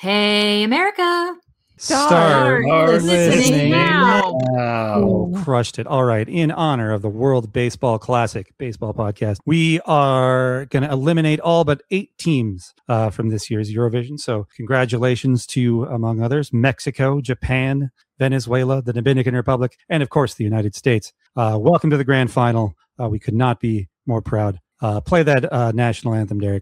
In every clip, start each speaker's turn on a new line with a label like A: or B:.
A: Hey, America.
B: Start
A: listening now.
B: Oh, crushed it. All right. In honor of the World Baseball Classic baseball podcast, we are going to eliminate all but 8 teams from this year's Eurovision. So congratulations to, among others, Mexico, Japan, Venezuela, the Dominican Republic, and of course, the United States. Welcome to the grand final. We could not be more proud. Play that national anthem, Derek.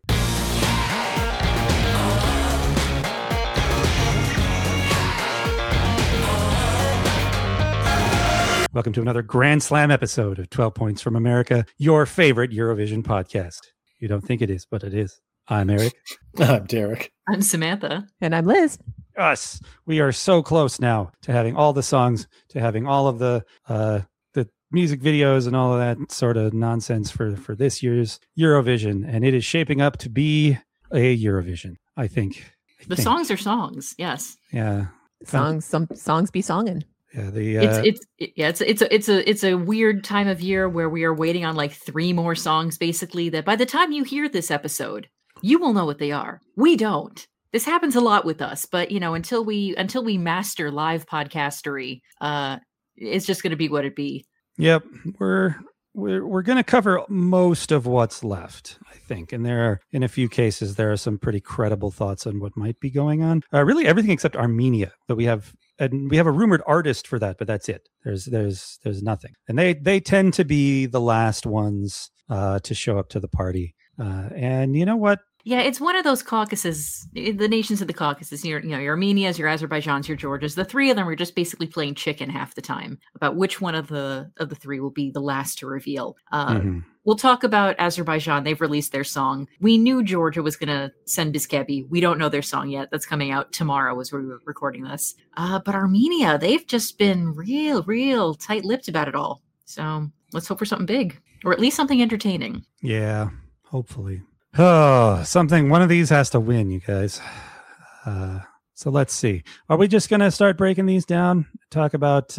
B: Welcome to another Grand Slam episode of 12 Points from America, your favorite Eurovision podcast. You don't think it is, but it is. I'm Eric.
C: I'm Derek.
A: I'm Samantha.
D: And I'm Liz.
B: Us. We are so close now to having all the songs, to having all of the music videos and all of that sort of nonsense for this year's Eurovision. And it is shaping up to be a Eurovision, I think.
A: Songs are songs, yes.
B: Yeah.
D: Some songs be songing.
B: Yeah,
A: it's a weird time of year where we are waiting on like 3 more songs, basically, that by the time you hear this episode, you will know what they are. We don't. This happens a lot with us, but until we master live podcastery, it's just going to be what it be.
B: Yep, we're going to cover most of what's left, I think, and there are, in a few cases, there are some pretty credible thoughts on what might be going on. Really, everything except Armenia, but we have a rumored artist for that, but that's it. There's nothing, and they tend to be the last ones to show up to the party. And you know what?
A: Yeah, it's one of those caucuses, the nations of the Caucasus, your Armenias, your Azerbaijans, your Georgias. The 3 of them are just basically playing chicken half the time about which one of the 3 will be the last to reveal. We'll talk about Azerbaijan. They've released their song. We knew Georgia was going to send Biskebi. We don't know their song yet. That's coming out tomorrow as we're recording this. But Armenia, they've just been real tight-lipped about it all. So let's hope for something big, or at least something entertaining.
B: Yeah, hopefully. Oh, one of these has to win, you guys. So let's see. Are we just going to start breaking these down? Talk about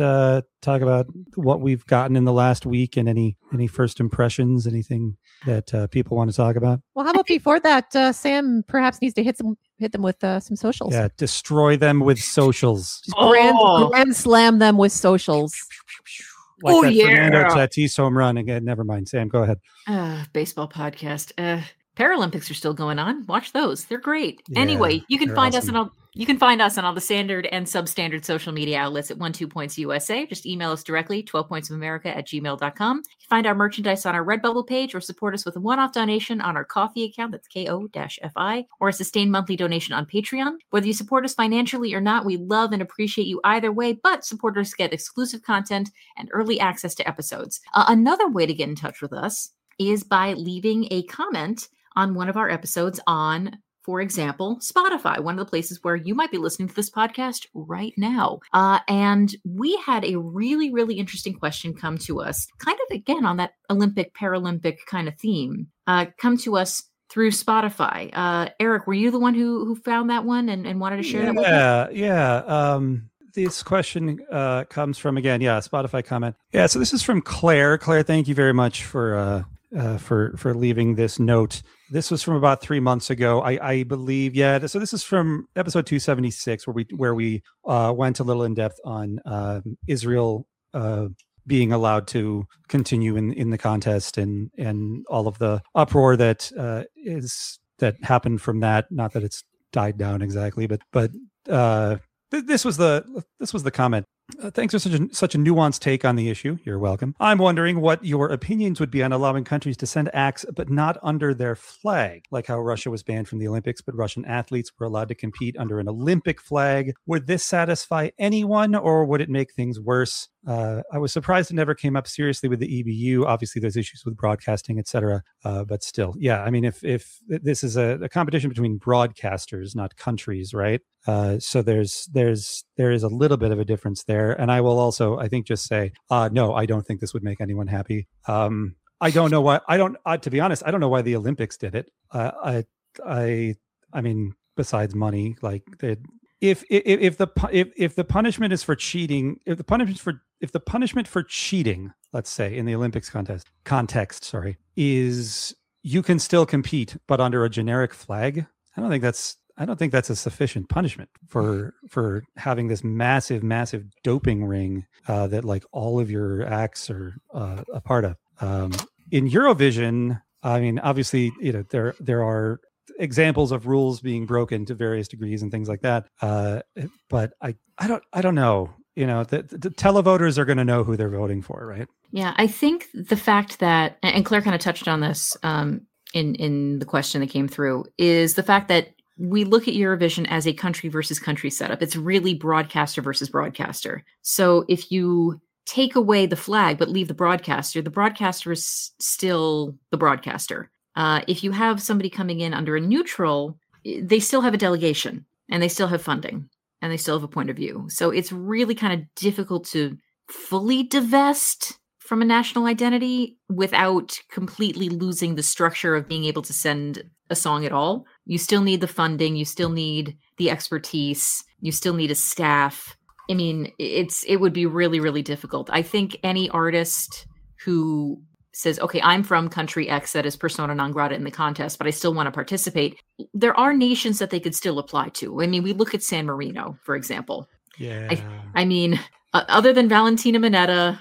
B: what we've gotten in the last week and any first impressions, anything that people want to talk about?
D: Well, how about before that, Sam perhaps needs to hit them with some socials.
B: Yeah, destroy them with socials.
D: Just grand slam them with socials.
B: Like Fernando Tatis home run again. Never mind, Sam. Go ahead.
A: Baseball podcast. Paralympics are still going on. Watch those. They're great.
B: Yeah,
A: anyway, you can find
B: awesome.
A: us on all the standard and substandard social media outlets at 12 Points USA. Just email us directly, 12pointsofamerica@gmail.com. You can find our merchandise on our Redbubble page or support us with a one-off donation on our Ko-fi account. That's KO-FI, or a sustained monthly donation on Patreon. Whether you support us financially or not, we love and appreciate you either way, but supporters get exclusive content and early access to episodes. Another way to get in touch with us is by leaving a comment on one of our episodes on, for example, Spotify, one of the places where you might be listening to this podcast right now. And we had a really interesting question come to us, kind of, again, on that Paralympic kind of theme, come to us through Spotify. Eric, were you the one who found that one and wanted to share that with us?
B: Yeah. This question comes from, again, Spotify comment. Yeah, so this is from Claire. Claire, thank you very much for leaving this note. This was from about 3 months ago, I believe. Yeah. So this is from episode 276, where we went a little in depth on Israel being allowed to continue in the contest and all of the uproar that happened from that. Not that it's died down exactly, but this was the comment. Thanks for such a nuanced take on the issue. You're welcome. I'm wondering what your opinions would be on allowing countries to send acts, but not under their flag, like how Russia was banned from the Olympics, but Russian athletes were allowed to compete under an Olympic flag. Would this satisfy anyone, or would it make things worse? I was surprised it never came up seriously with the EBU. Obviously, there's issues with broadcasting, etc. But still, yeah. I mean, if this is a competition between broadcasters, not countries, right? So there is a little bit of a difference there. And I will also, I think, just say, no, I don't think this would make anyone happy. I don't know why. To be honest, I don't know why the Olympics did it. I mean, besides money, like if the punishment is for cheating, if the punishment for cheating, let's say in the Olympics context, is you can still compete, but under a generic flag. I don't think don't think that's a sufficient punishment for having this massive doping ring that like all of your acts are a part of. In Eurovision, I mean, obviously, there are examples of rules being broken to various degrees and things like that. But I don't know. The televoters are going to know who they're voting for, right?
A: Yeah, I think the fact that, and Claire kind of touched on this in the question that came through, is the fact that we look at Eurovision as a country versus country setup. It's really broadcaster versus broadcaster. So if you take away the flag but leave the broadcaster is still the broadcaster. If you have somebody coming in under a neutral, they still have a delegation and they still have funding and they still have a point of view. So it's really kind of difficult to fully divest from a national identity without completely losing the structure of being able to send a song at all. You still need the funding. You still need the expertise. You still need a staff. I mean, it would be really, really difficult. I think any artist who says, okay, I'm from country X that is persona non grata in the contest, but I still want to participate. There are nations that they could still apply to. I mean, we look at San Marino, for example.
B: Yeah.
A: I mean, other than Valentina Minetta,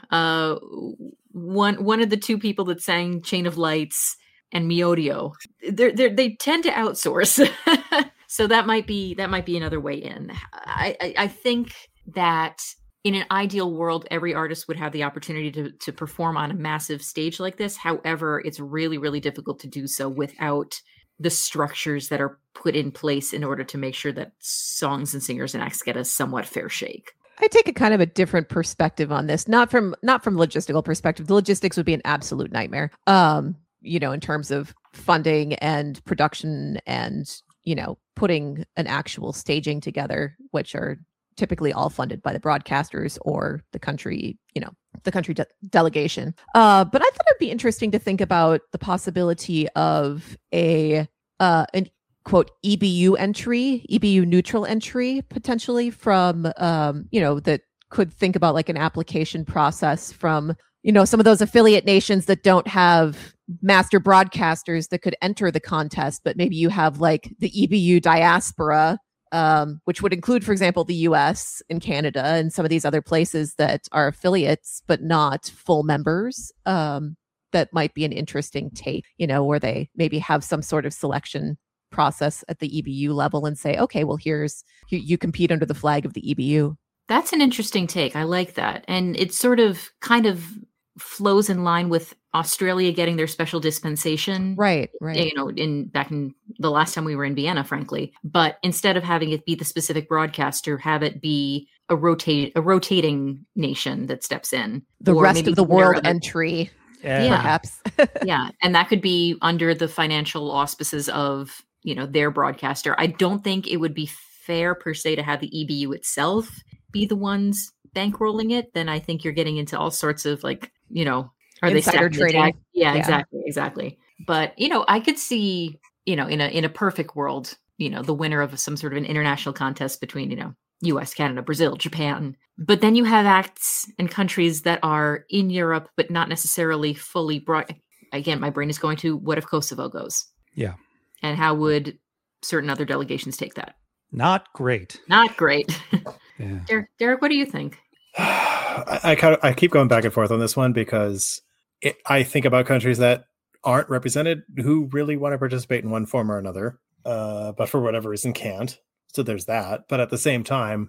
A: one of the two people that sang Chain of Lights and Miodio, they tend to outsource. So that might be another way in. I think that in an ideal world, every artist would have the opportunity to perform on a massive stage like this. However, it's really, really difficult to do so without the structures that are put in place in order to make sure that songs and singers and acts get a somewhat fair shake.
D: I take a kind of a different perspective on this, not from logistical perspective. The logistics would be an absolute nightmare. In terms of funding and production and, putting an actual staging together, which are typically all funded by the broadcasters or the country, delegation. But I thought it'd be interesting to think about the possibility of an quote EBU entry, EBU neutral entry, potentially from that could think about like an application process from some of those affiliate nations that don't have master broadcasters that could enter the contest, but maybe you have like the EBU diaspora, which would include, for example, the US and Canada and some of these other places that are affiliates but not full members. That might be an interesting take, where they maybe have some sort of selection process at the EBU level and say, okay, well, you compete under the flag of the EBU.
A: That's an interesting take. I like that. And it sort of kind of flows in line with Australia getting their special dispensation.
D: Right.
A: Back in the last time we were in Vienna, frankly. But instead of having it be the specific broadcaster, have it be a rotating nation that steps in.
D: The rest of the world entry.
B: Yeah.
D: Perhaps.
A: Yeah. And that could be under the financial auspices of, their broadcaster. I don't think it would be fair per se to have the EBU itself be the ones bankrolling it. Then I think you're getting into all sorts of like, are
D: insider
A: they
D: trading?
A: Yeah, exactly. But, I could see, in a perfect world, the winner of some sort of an international contest between, US, Canada, Brazil, Japan. But then you have acts and countries that are in Europe, but not necessarily fully brought. Again, my brain is going to, what if Kosovo goes?
B: Yeah.
A: And how would certain other delegations take that?
B: Not great.
A: Yeah. Derek, what do you think?
C: I keep going back and forth on this one because I think about countries that aren't represented who really want to participate in one form or another, but for whatever reason can't. So there's that. But at the same time,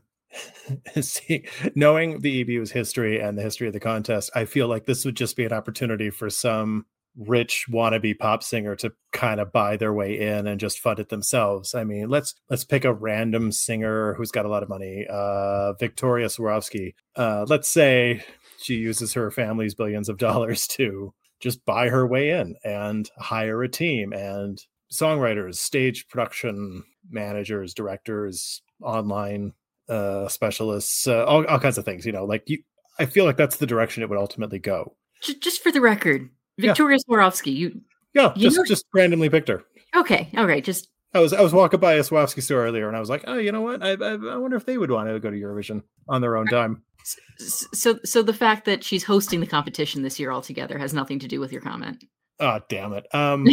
C: knowing the EBU's history and the history of the contest, I feel like this would just be an opportunity for some rich wannabe pop singer to kind of buy their way in and just fund it themselves. I mean, let's pick a random singer who's got a lot of money. Victoria Swarovski. Let's say she uses her family's billions of dollars to just buy her way in and hire a team and songwriters, stage production managers, directors, online specialists, all kinds of things. I feel like that's the direction it would ultimately go.
A: Just for the record, Victoria Swarovski,
C: just randomly picked her.
A: Okay, all right. Just
C: I was walking by a Swarovski store earlier, and I was like, oh, you know what? I wonder if they would want to go to Eurovision on their own dime.
A: So the fact that she's hosting the competition this year altogether has nothing to do with your comment.
C: Oh, damn it.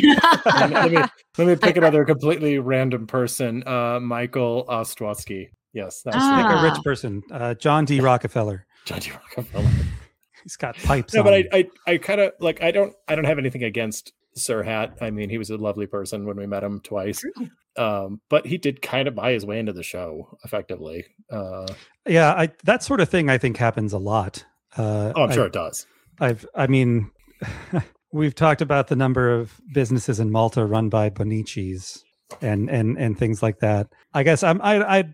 C: Let me pick another completely random person. Michael Ostrowski. Yes, that's
B: Pick a
A: Ah.
B: rich person. John D. Rockefeller.
C: John D. Rockefeller.
B: He's got pipes.
C: No,
B: on
C: but
B: him.
C: I kind of like. I don't have anything against Sir Hat. I mean, he was a lovely person when we met him twice. But he did kind of buy his way into the show effectively.
B: Yeah, that sort of thing I think happens a lot.
C: I'm sure it does.
B: I mean, we've talked about the number of businesses in Malta run by Bonicis and things like that. I guess I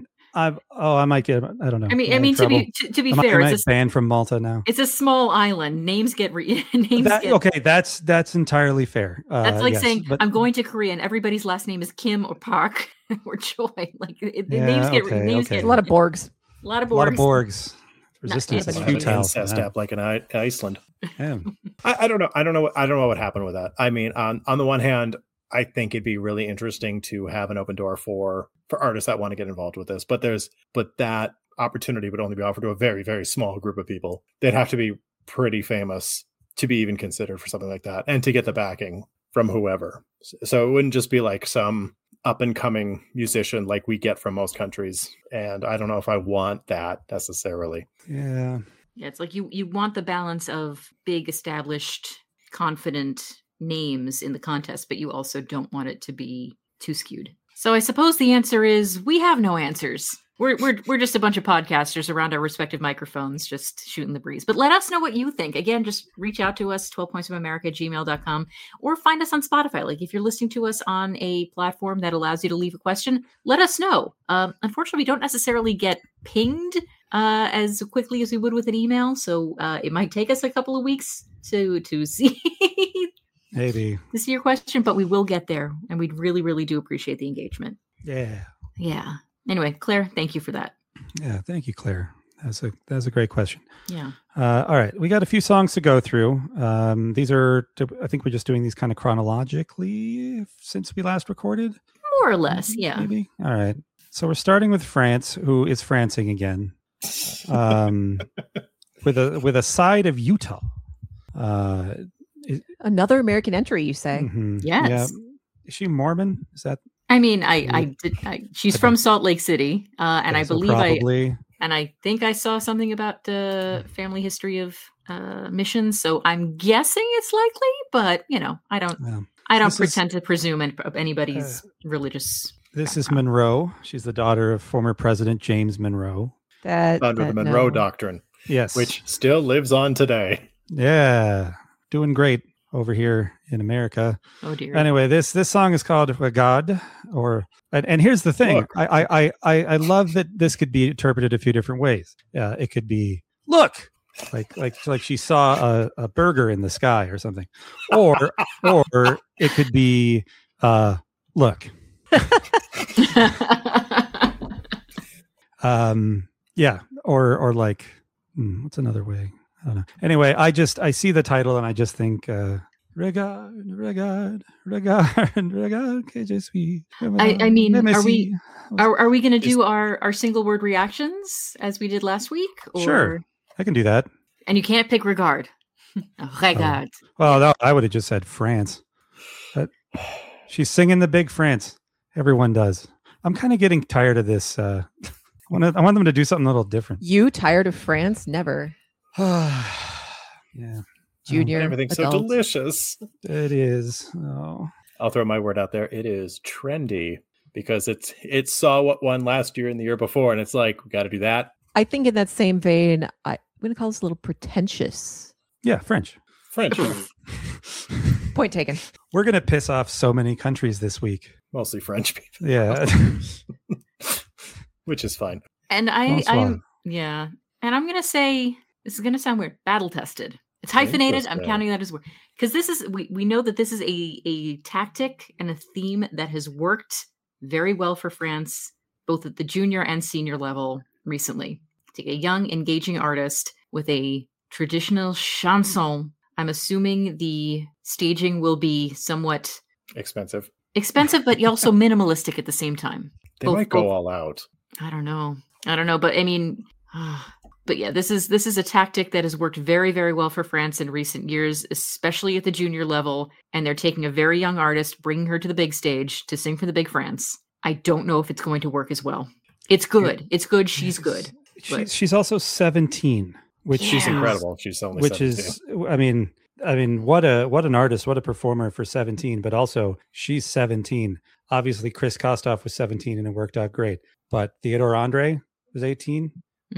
B: might get. I don't know.
A: I mean, to be fair,
B: am I banned from Malta now?
A: It's a small island. Names get
B: okay. That's entirely fair.
A: That's like
B: yes,
A: saying
B: but,
A: I'm going to Korea and everybody's last name is Kim or Park or Choi. Like names get names get
D: a lot of Borgs.
A: A lot of
B: Borgs. Resistance is futile.
C: Incest app like in Iceland.
B: Yeah.
C: I don't know. I don't know what happened with that. I mean, on the one hand, I think it'd be really interesting to have an open door for artists that want to get involved with this. But that opportunity would only be offered to a very, very small group of people. They'd have to be pretty famous to be even considered for something like that and to get the backing from whoever. So it wouldn't just be like some up and coming musician like we get from most countries. And I don't know if I want that necessarily.
B: Yeah.
A: Yeah, it's like you want the balance of big, established, confident names in the contest, but you also don't want it to be too skewed. So I suppose the answer is we have no answers. We're just a bunch of podcasters around our respective microphones, just shooting the breeze. But let us know what you think. Again, just reach out to us, 12pointsofamerica@gmail.com, or find us on Spotify. Like if you're listening to us on a platform that allows you to leave a question, let us know. Unfortunately, we don't necessarily get pinged as quickly as we would with an email. So it might take us a couple of weeks to see
B: maybe
A: to see your question, but we will get there. And we'd really, really do appreciate the engagement.
B: Yeah.
A: Yeah. Anyway, Claire, thank you for that.
B: Yeah, thank you, Claire. That's a great question.
A: Yeah.
B: All right, we got a few songs to go through. These are, I think we're just doing these kind of chronologically since we last recorded.
A: More or less, yeah.
B: Maybe. All right. So we're starting with France, who is Francing again, with a side of Utah.
D: Another American entry, you say?
B: Mm-hmm.
A: Yes.
B: Yeah. Is she Mormon? Is that?
A: I mean, she's from Salt Lake City, and I believe I think I saw something about the family history of missions. So I'm guessing it's likely, but I don't pretend to presume anybody's religious.
B: This is Monroe. She's the daughter of former President James Monroe.
C: Under the Monroe Doctrine.
B: Yes.
C: Which still lives on today.
B: Yeah. Doing great over here in America.
A: Oh dear.
B: Anyway, this song is called Regard, and here's the thing. Look. I love that this could be interpreted a few different ways. It could be look, like she saw a burger in the sky or something, or it could be look. Yeah, or like what's another way? I don't know. Anyway, I see the title and I just think regard, que je suis.
A: I mean, are we going to do our single word reactions as we did last week? Or...
B: Sure, I can do that.
A: And you can't pick regard. Regard.
B: Oh. Well, no, I would have just said France. But she's singing the big France. Everyone does. I'm kind of getting tired of this. I want them to do something a little different.
D: You tired of France? Never.
B: Yeah.
D: Junior.
C: Everything's so delicious.
B: It is. Oh.
C: I'll throw my word out there. It is trendy because it saw what won last year and the year before, and it's like, we got to do that.
D: I think in that same vein, I'm going to call this a little pretentious.
B: Yeah, French.
D: Point taken.
B: We're going to piss off so many countries this week.
C: Mostly French people.
B: Yeah.
C: Which is fine.
A: And I'm going to say, this is going to sound weird, battle tested. It's hyphenated. I'm counting that as word. Because this is, we know that this is a tactic and a theme that has worked very well for France, both at the junior and senior level recently. Take a young, engaging artist with a traditional chanson. I'm assuming the staging will be somewhat
C: expensive,
A: but also minimalistic at the same time.
C: They might go all out.
A: I don't know. But I mean, But yeah, this is a tactic that has worked very, very well for France in recent years, especially at the junior level. And they're taking a very young artist, bringing her to the big stage to sing for the big France. I don't know if it's going to work as well. It's good. It's good. She's good.
B: She's also 17, which
C: she's incredible. She's only
B: which
C: 17.
B: is, I mean, what an artist, what a performer for 17. But also, she's 17. Obviously, Chris Kostoff was 17, and it worked out great. But Theodore Andre was 18.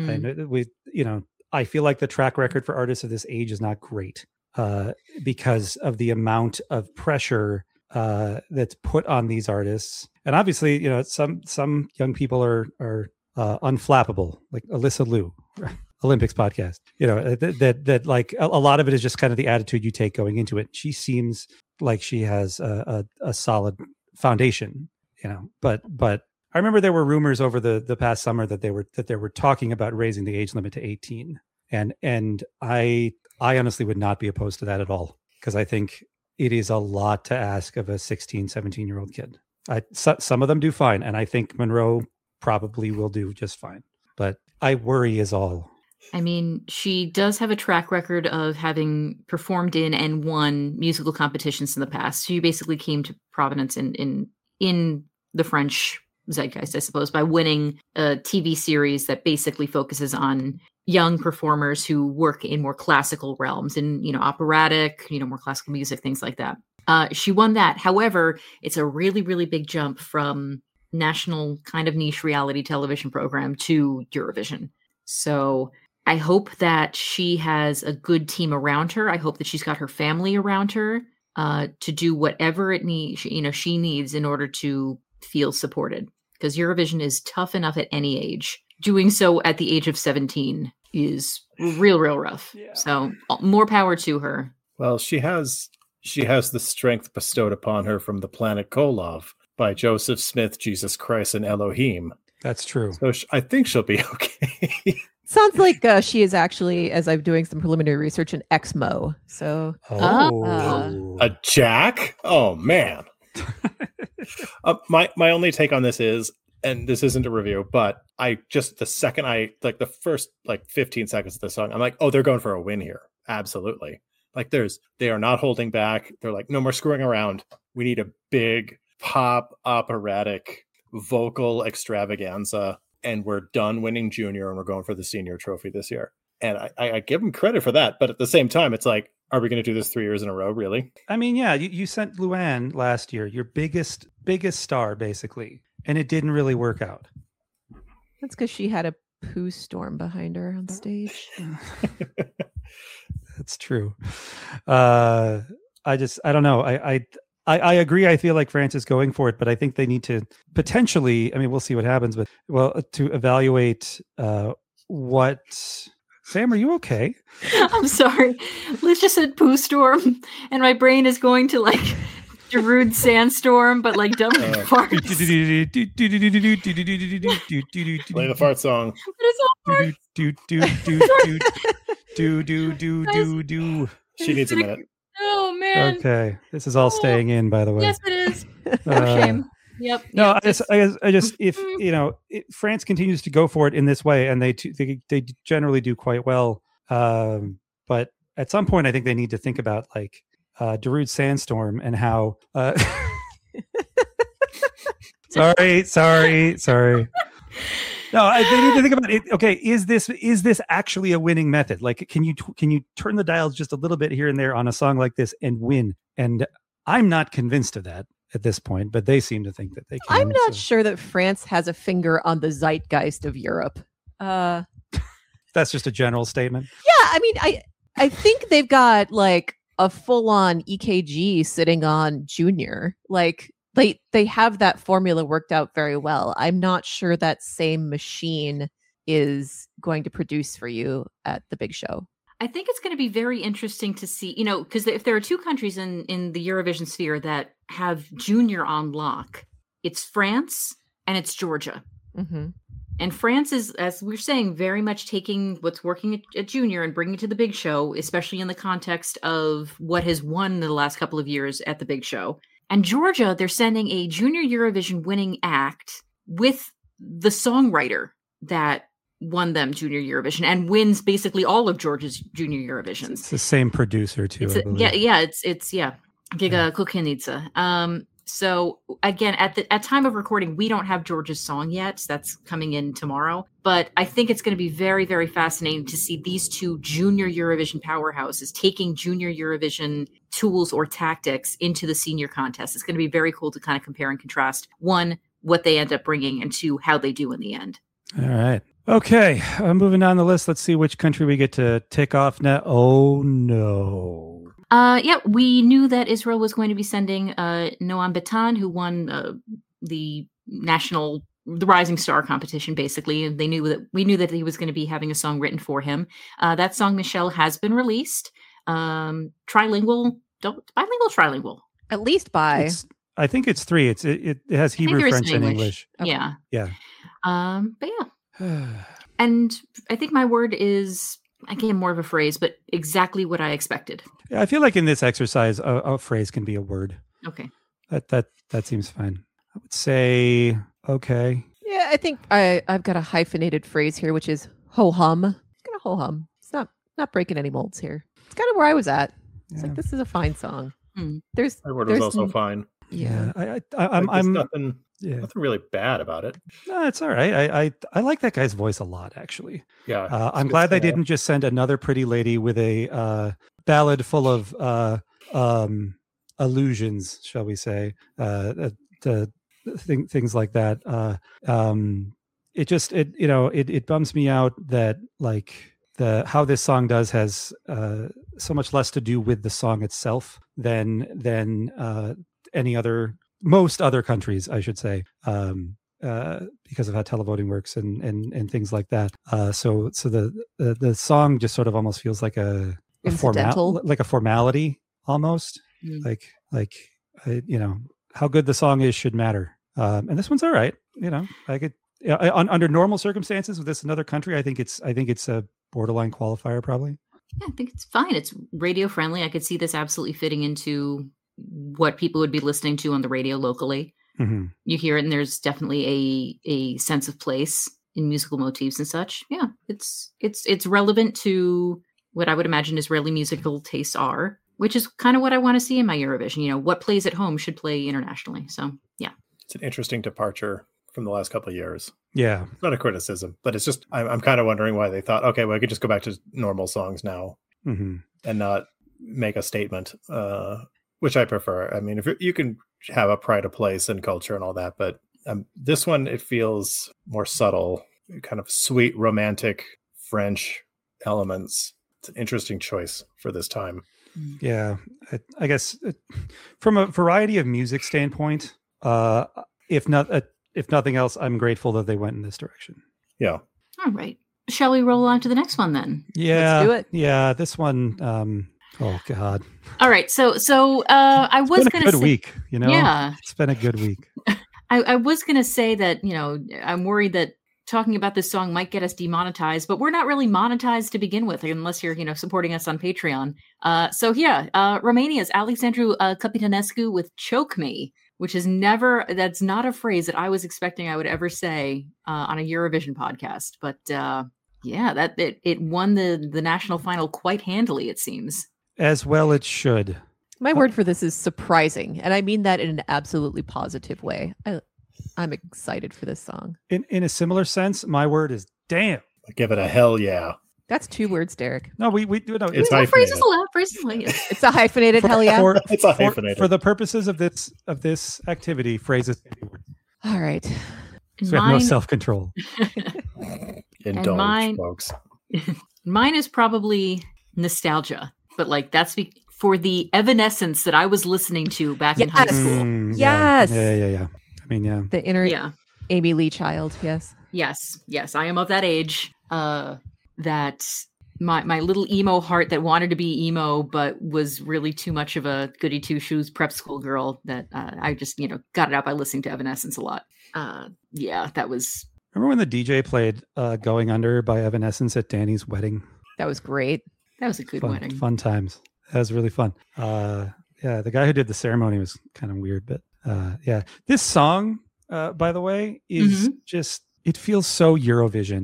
B: I feel like the track record for artists of this age is not great because of the amount of pressure that's put on these artists. And obviously, some young people are unflappable, like Alyssa Liu, Olympics podcast. That like a lot of it is just kind of the attitude you take going into it. She seems like she has a solid foundation, but I remember there were rumors over the past summer that they were talking about raising the age limit to 18. And I honestly would not be opposed to that at all, because I think it is a lot to ask of a 16, 17-year-old kid. Some of them do fine, and I think Monroe probably will do just fine. But I worry is all.
A: I mean, she does have a track record of having performed in and won musical competitions in the past. She basically came to prominence in the French zeitgeist, I suppose, by winning a TV series that basically focuses on young performers who work in more classical realms, in operatic, more classical music, things like that. She won that. However, it's a really, really big jump from national kind of niche reality television program to Eurovision. So I hope that she has a good team around her. I hope that she's got her family around her to do whatever it needs, she needs in order to feel supported. Because Eurovision is tough enough at any age. Doing so at the age of 17 is real rough. Yeah. So more power to her.
C: Well, she has the strength bestowed upon her from the planet Kolob by Joseph Smith, Jesus Christ, and Elohim.
B: That's true.
C: So I think she'll be okay.
D: Sounds like she is actually, as I'm doing some preliminary research, an Exmo. So
C: a Jack? Oh man. My only take on this is, and this isn't a review, but the first 15 seconds of the song, I'm like, oh, they're going for a win here. Absolutely. Like they are not holding back. They're like, no more screwing around. We need a big pop operatic vocal extravaganza, and we're done winning junior and we're going for the senior trophy this year. And I give them credit for that. But at the same time, it's like, are we going to do this 3 years in a row, really?
B: I mean, yeah, you sent Luann last year, your biggest star, basically, and it didn't really work out.
D: That's because she had a poo storm behind her on stage.
B: That's true. I don't know. I agree. I feel like France is going for it, but I think they need to potentially, I mean, we'll see what happens, but to evaluate what... Sam, are you okay?
A: I'm sorry. Liz just said poo storm, and my brain is going to Darude Sandstorm, but dumb farts.
C: Play the fart song.
A: But it's all
B: farts.
C: She needs a minute.
A: Oh man.
B: Okay, this is all staying in, by the way.
A: Yes, it is. Shame. Yep.
B: No, I just if France continues to go for it in this way, and they generally do quite well, but at some point I think they need to think about Darude Sandstorm and how. Sorry. No, they need to think about it. Okay, is this actually a winning method? Can you turn the dials just a little bit here and there on a song like this and win? And I'm not convinced of that at this point, but they seem to think that they can.
D: I'm not sure that France has a finger on the zeitgeist of Europe.
B: That's just a general statement.
D: Yeah, I mean, I think they've got a full-on EKG sitting on junior. They have that formula worked out very well. I'm not sure that same machine is going to produce for you at the big show.
A: I think it's going to be very interesting to see, because if there are two countries in the Eurovision sphere that have junior on lock, it's France and it's Georgia.
D: Mm-hmm.
A: And France is, as we're saying, very much taking what's working at junior and bringing it to the big show, especially in the context of what has won the last couple of years at the big show. And Georgia, they're sending a junior Eurovision winning act with the songwriter that won them Junior Eurovision and wins basically all of Georgia's Junior Eurovisions.
B: It's the same producer too.
A: It's Giga Kukanica. So again, at time of recording, we don't have Georgia's song yet. That's coming in tomorrow. But I think it's going to be very, very fascinating to see these two Junior Eurovision powerhouses taking Junior Eurovision tools or tactics into the senior contest. It's going to be very cool to kind of compare and contrast, one, what they end up bringing, and two, how they do in the end.
B: All right. Okay. Moving down the list. Let's see which country we get to tick off now. Oh, no.
A: We knew that Israel was going to be sending Noam Betan, who won the Rising Star competition, basically, and we knew that he was going to be having a song written for him. That song, Michelle, has been released. Bilingual.
D: At least by.
B: I think it's 3. It has Hebrew, French, and English.
A: Okay. Yeah.
B: Yeah.
A: But yeah. And I think my word is, again, more of a phrase, but exactly what I expected.
B: Yeah, I feel like in this exercise, a phrase can be a word.
A: Okay.
B: That seems fine. I would say, okay.
D: Yeah, I think I've got a hyphenated phrase here, which is ho-hum. It's got a ho-hum. It's not breaking any molds here. It's kind of where I was at. It's like, this is a fine song. There's
C: my word was also fine.
B: Yeah. I'm
C: nothing really bad about it.
B: No, it's all right. I like that guy's voice a lot, actually.
C: Yeah.
B: I'm glad they didn't just send another pretty lady with a ballad full of allusions, shall we say, things like that. It bums me out that like how this song does has so much less to do with the song itself than most other countries, I should say, because of how televoting works and things like that. So the song just sort of almost feels like a formality almost. How good the song is should matter. And this one's all right. Under normal circumstances with this another country, I think it's a borderline qualifier probably.
A: Yeah, I think it's fine. It's radio friendly. I could see this absolutely fitting into what people would be listening to on the radio locally.
B: Mm-hmm.
A: You hear it, and there's definitely a sense of place in musical motifs and such. Yeah, it's relevant to what I would imagine Israeli musical tastes are, which is kind of what I want to see in my Eurovision. What plays at home should play internationally. So yeah,
C: it's an interesting departure from the last couple of years.
B: Yeah,
C: it's not a criticism, but it's just I'm kind of wondering why they thought, okay, well, I could just go back to normal songs now and not make a statement. Which I prefer. I mean, if you can have a pride of place and culture and all that, but this one, it feels more subtle, kind of sweet, romantic French elements. It's an interesting choice for this time.
B: Yeah, I guess from a variety of music standpoint, if nothing else, I'm grateful that they went in this direction.
C: Yeah.
A: All right. Shall we roll on to the next one then?
B: Yeah.
D: Let's do it.
B: Yeah, this one. Oh God!
A: All right, so I was going to say,
B: good week.
A: Yeah,
B: it's been a good week.
A: I was going to say that I'm worried that talking about this song might get us demonetized, but we're not really monetized to begin with, unless you're supporting us on Patreon. Romania's Alexandru Capitanescu with "Choke Me," which is that's not a phrase that I was expecting I would ever say on a Eurovision podcast, but that it won the national final quite handily, it seems.
B: As well it should.
D: My word for this is surprising, and I mean that in an absolutely positive way. I'm excited for this song.
B: In a similar sense, my word is damn.
C: I give it a hell yeah.
D: That's 2 words, Derek.
B: No, we do. No,
C: it's hyphenated.
A: Phrases allowed.
D: It's a hyphenated hell yeah.
C: It's a hyphenated.
B: For the purposes of this activity, phrases.
D: All right.
B: So we have no self-control.
C: Indulge, folks.
A: Mine is probably nostalgia. But that's for the Evanescence that I was listening to back in high school.
D: Yes.
B: Yeah. I mean, yeah.
D: The inner Amy Lee child. Yes.
A: Yes. I am of that age. That my little emo heart that wanted to be emo, but was really too much of a goody two shoes prep school girl. That I just got it out by listening to Evanescence a lot. That was.
B: Remember when the DJ played "Going Under" by Evanescence at Danny's wedding?
D: That was great.
A: That was a good wedding.
B: Fun times. That was really fun. The guy who did the ceremony was kind of weird, but this song, by the way, is just, it feels so Eurovision.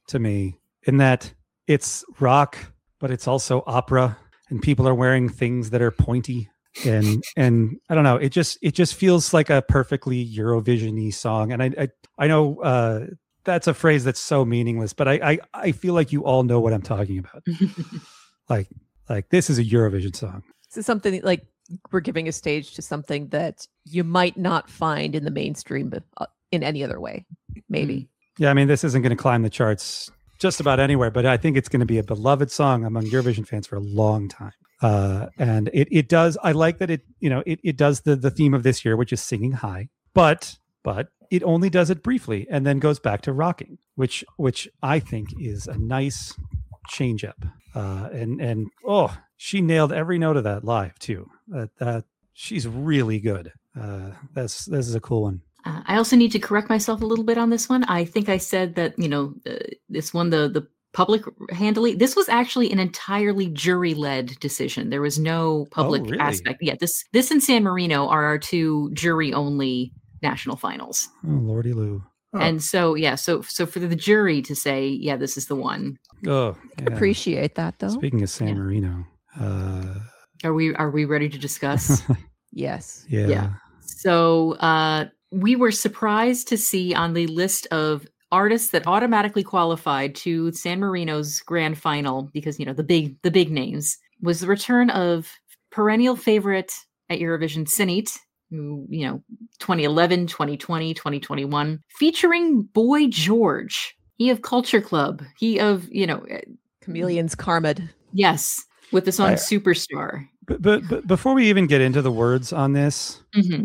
B: to me in that it's rock, but it's also opera, and people are wearing things that are pointy. And I don't know, it just feels like a perfectly Eurovision-y song. And I know that's a phrase that's so meaningless, but I feel like you all know what I'm talking about. like this is a Eurovision song.
D: This is something like we're giving a stage to something that you might not find in the mainstream in any other way, maybe.
B: Yeah, I mean, this isn't going to climb the charts just about anywhere, but I think it's going to be a beloved song among Eurovision fans for a long time. And it does. I like that it does the theme of this year, which is singing high, but it only does it briefly and then goes back to rocking, which I think is a nice change up. And she nailed every note of that live too. She's really good. This is a cool one.
A: I also need to correct myself a little bit on this one. I think I said that, this one, the public handily, this was actually an entirely jury-led decision. There was no public aspect. Yeah, this and San Marino are our two jury-only national finals.
B: Oh, Lordy Lou.
A: Oh. And so, so for the jury to say, yeah, this is the one.
B: Oh, yeah.
D: Appreciate that, though.
B: Speaking of San Marino.
A: Are we ready to discuss?
D: Yes.
B: Yeah.
A: So we were surprised to see on the list of artists that automatically qualified to San Marino's grand final, because the big names, was the return of perennial favorite at Eurovision, Zenit, who 2011, 2020, 2021, featuring Boy George. He of Culture Club. He of
D: Chameleons Karmad.
A: Yes, with the song Superstar.
B: But before we even get into the words on this,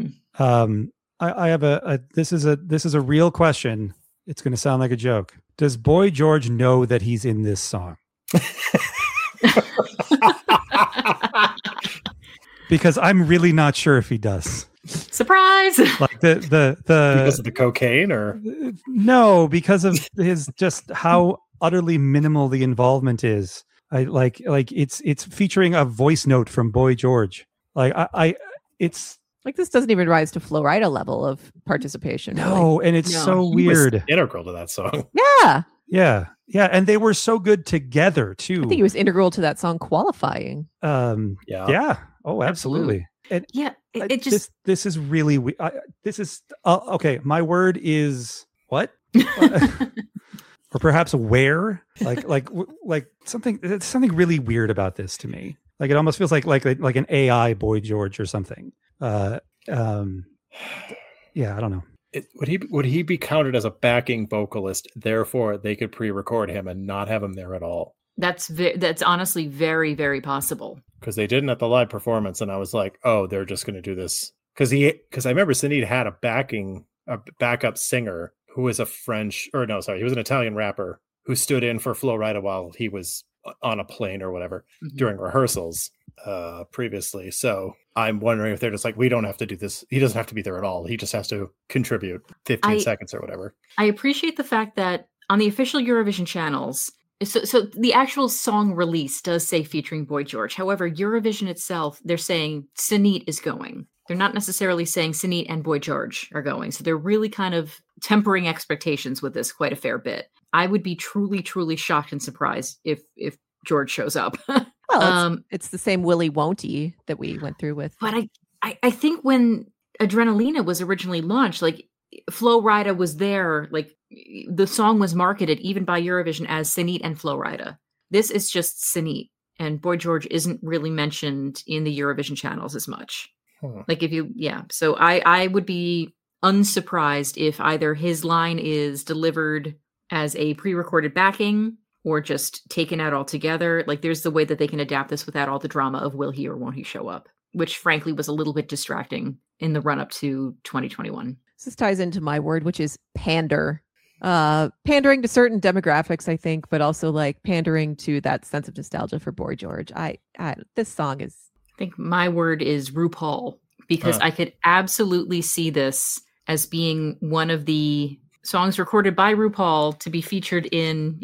B: I have this is a real question. It's going to sound like a joke. Does Boy George know that he's in this song? Because I'm really not sure if he does.
A: Surprise!
B: Like the
C: because of the cocaine, or
B: no, because of his just how utterly minimal the involvement is. It's featuring a voice note from Boy George. It's
D: like this doesn't even rise to Flo Rida level of participation.
B: No,
D: really.
B: And it's so weird.
C: He was integral to that song.
D: Yeah,
B: and they were so good together too.
D: I think he was integral to that song qualifying.
B: Yeah. Oh, absolutely. And
A: it just
B: this is really this is okay. My word is what? Or perhaps where? Like something. There's something really weird about this to me. Like it almost feels like an AI Boy George or something. I don't know.
C: Would he be counted as a backing vocalist? Therefore, they could pre-record him and not have him there at all.
A: That's honestly very, very possible.
C: Because they didn't at the live performance, and I was like, oh, they're just going to do this. Because I remember Zenit had a backup singer who was he was an Italian rapper who stood in for Flo Rida while he was on a plane or whatever during rehearsals previously. So I'm wondering if they're just like, we don't have to do this. He doesn't have to be there at all. He just has to contribute 15 seconds or whatever.
A: I appreciate the fact that on the official Eurovision channels, so the actual song release does say featuring Boy George. However, Eurovision itself, they're saying Zenit is going. They're not necessarily saying Zenit and Boy George are going. So they're really kind of tempering expectations with this quite a fair bit. I would be truly, truly shocked and surprised if George shows up.
D: Well, it's the same Willy Won't-y that we went through with.
A: But I think when Adrenalina was originally launched, like Flo Rida was there, like the song was marketed even by Eurovision as Zenit and Flo Rida. This is just Zenit, and Boy George isn't really mentioned in the Eurovision channels as much. Like so I would be unsurprised if either his line is delivered as a pre-recorded backing or just taken out altogether. Like there's the way that they can adapt this without all the drama of will he or won't he show up, which frankly was a little bit distracting in the run up to 2021.
D: This ties into my word, which is pander. Pandering to certain demographics, I think, but also like pandering to that sense of nostalgia for Boy George. This song is...
A: I think my word is RuPaul, because I could absolutely see this as being one of the songs recorded by RuPaul to be featured in,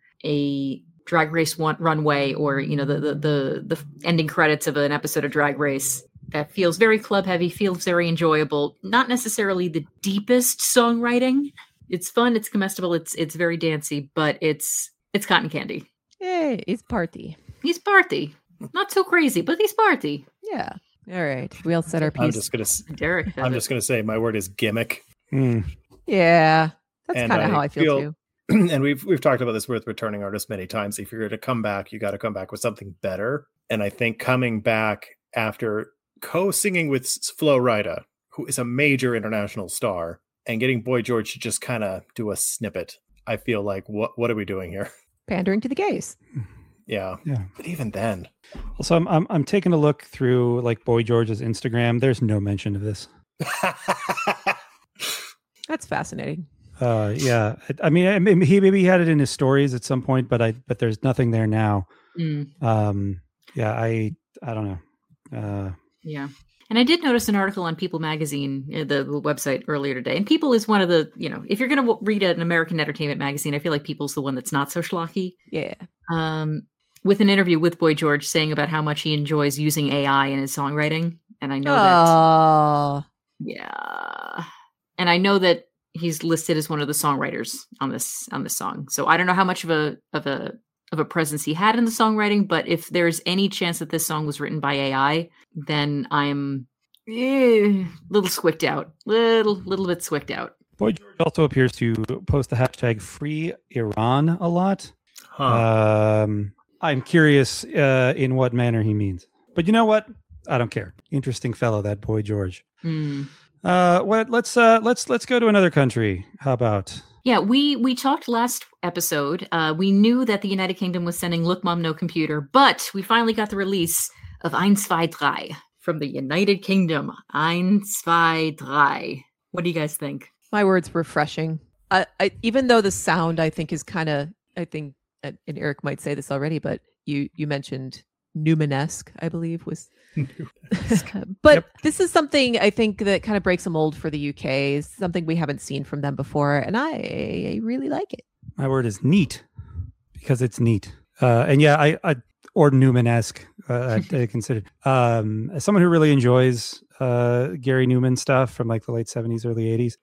A: a Drag Race runway, or, the ending credits of an episode of Drag Race. That feels very club heavy, feels very enjoyable. Not necessarily the deepest songwriting, It's fun. It's comestible. It's very dancey, but it's cotton candy.
D: Hey, it's party.
A: He's Barthy. Not so crazy, but he's Barthy.
D: Yeah. All right. We all said our piece.
A: Derek.
C: I'm just gonna say my word is gimmick.
D: Yeah, that's
C: And
D: kind of how I feel too.
C: And we've talked about this with returning artists many times. If you're going to come back, you got to come back with something better. And I think coming back after co-singing with Flo Rida, who is a major international star, and getting Boy George to just kind of do a snippet, I feel like what are we doing here?
D: Pandering to the gays.
C: Yeah. But even then,
B: Also, I'm taking a look through like Boy George's Instagram. There's no mention of this.
D: That's fascinating.
B: Yeah. I mean, he maybe had it in his stories at some point, but there's nothing there now. Yeah, I don't know.
A: Yeah. And I did notice an article on People magazine, the website earlier today. And People is one of the, if you're going to read an American entertainment magazine, I feel like People's the one that's not so schlocky.
D: Yeah.
A: With an interview with Boy George saying about how much he enjoys using AI in his songwriting. And I know that. Yeah. And I know that he's listed as one of the songwriters on this song. So I don't know how much of a presence he had in the songwriting, but if there's any chance that this song was written by AI, then I'm a little squicked out. Little bit squicked out.
B: Boy George also appears to post the hashtag Free Iran a lot. I'm curious in what manner he means. But you know what? I don't care. Interesting fellow, that Boy George. Let's go to another country. How about?
A: Yeah, we talked last episode. We knew that the United Kingdom was sending Look Mom No Computer, but we finally got the release of 1, 2, 3 from the United Kingdom. 1, 2, 3. What do you guys think?
D: My word's refreshing. I even though the sound I think is kind of, I think, and Eric might say this already, but you mentioned Newman-esque, I believe was. But This is something I think that kind of breaks a mold for the UK. It's something we haven't seen from them before, and I really like it.
B: My word is neat, because it's neat. And yeah, I or Newman-esque, I consider. As someone who really enjoys Gary Newman stuff from like the late 70s, early 80s,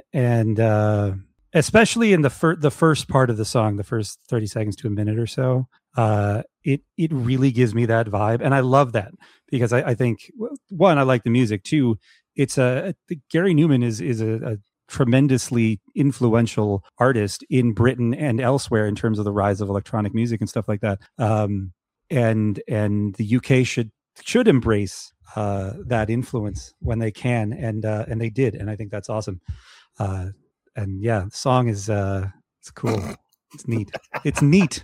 B: and especially in the first part of the song, the first 30 seconds to a minute or so, it really gives me that vibe, and I love that because I think, one, I like the music. Two, it's Gary Newman is a tremendously influential artist in Britain and elsewhere in terms of the rise of electronic music and stuff like that. And the UK should embrace that influence when they can, and they did, and I think that's awesome. And yeah, the song is it's cool. It's neat. It's neat.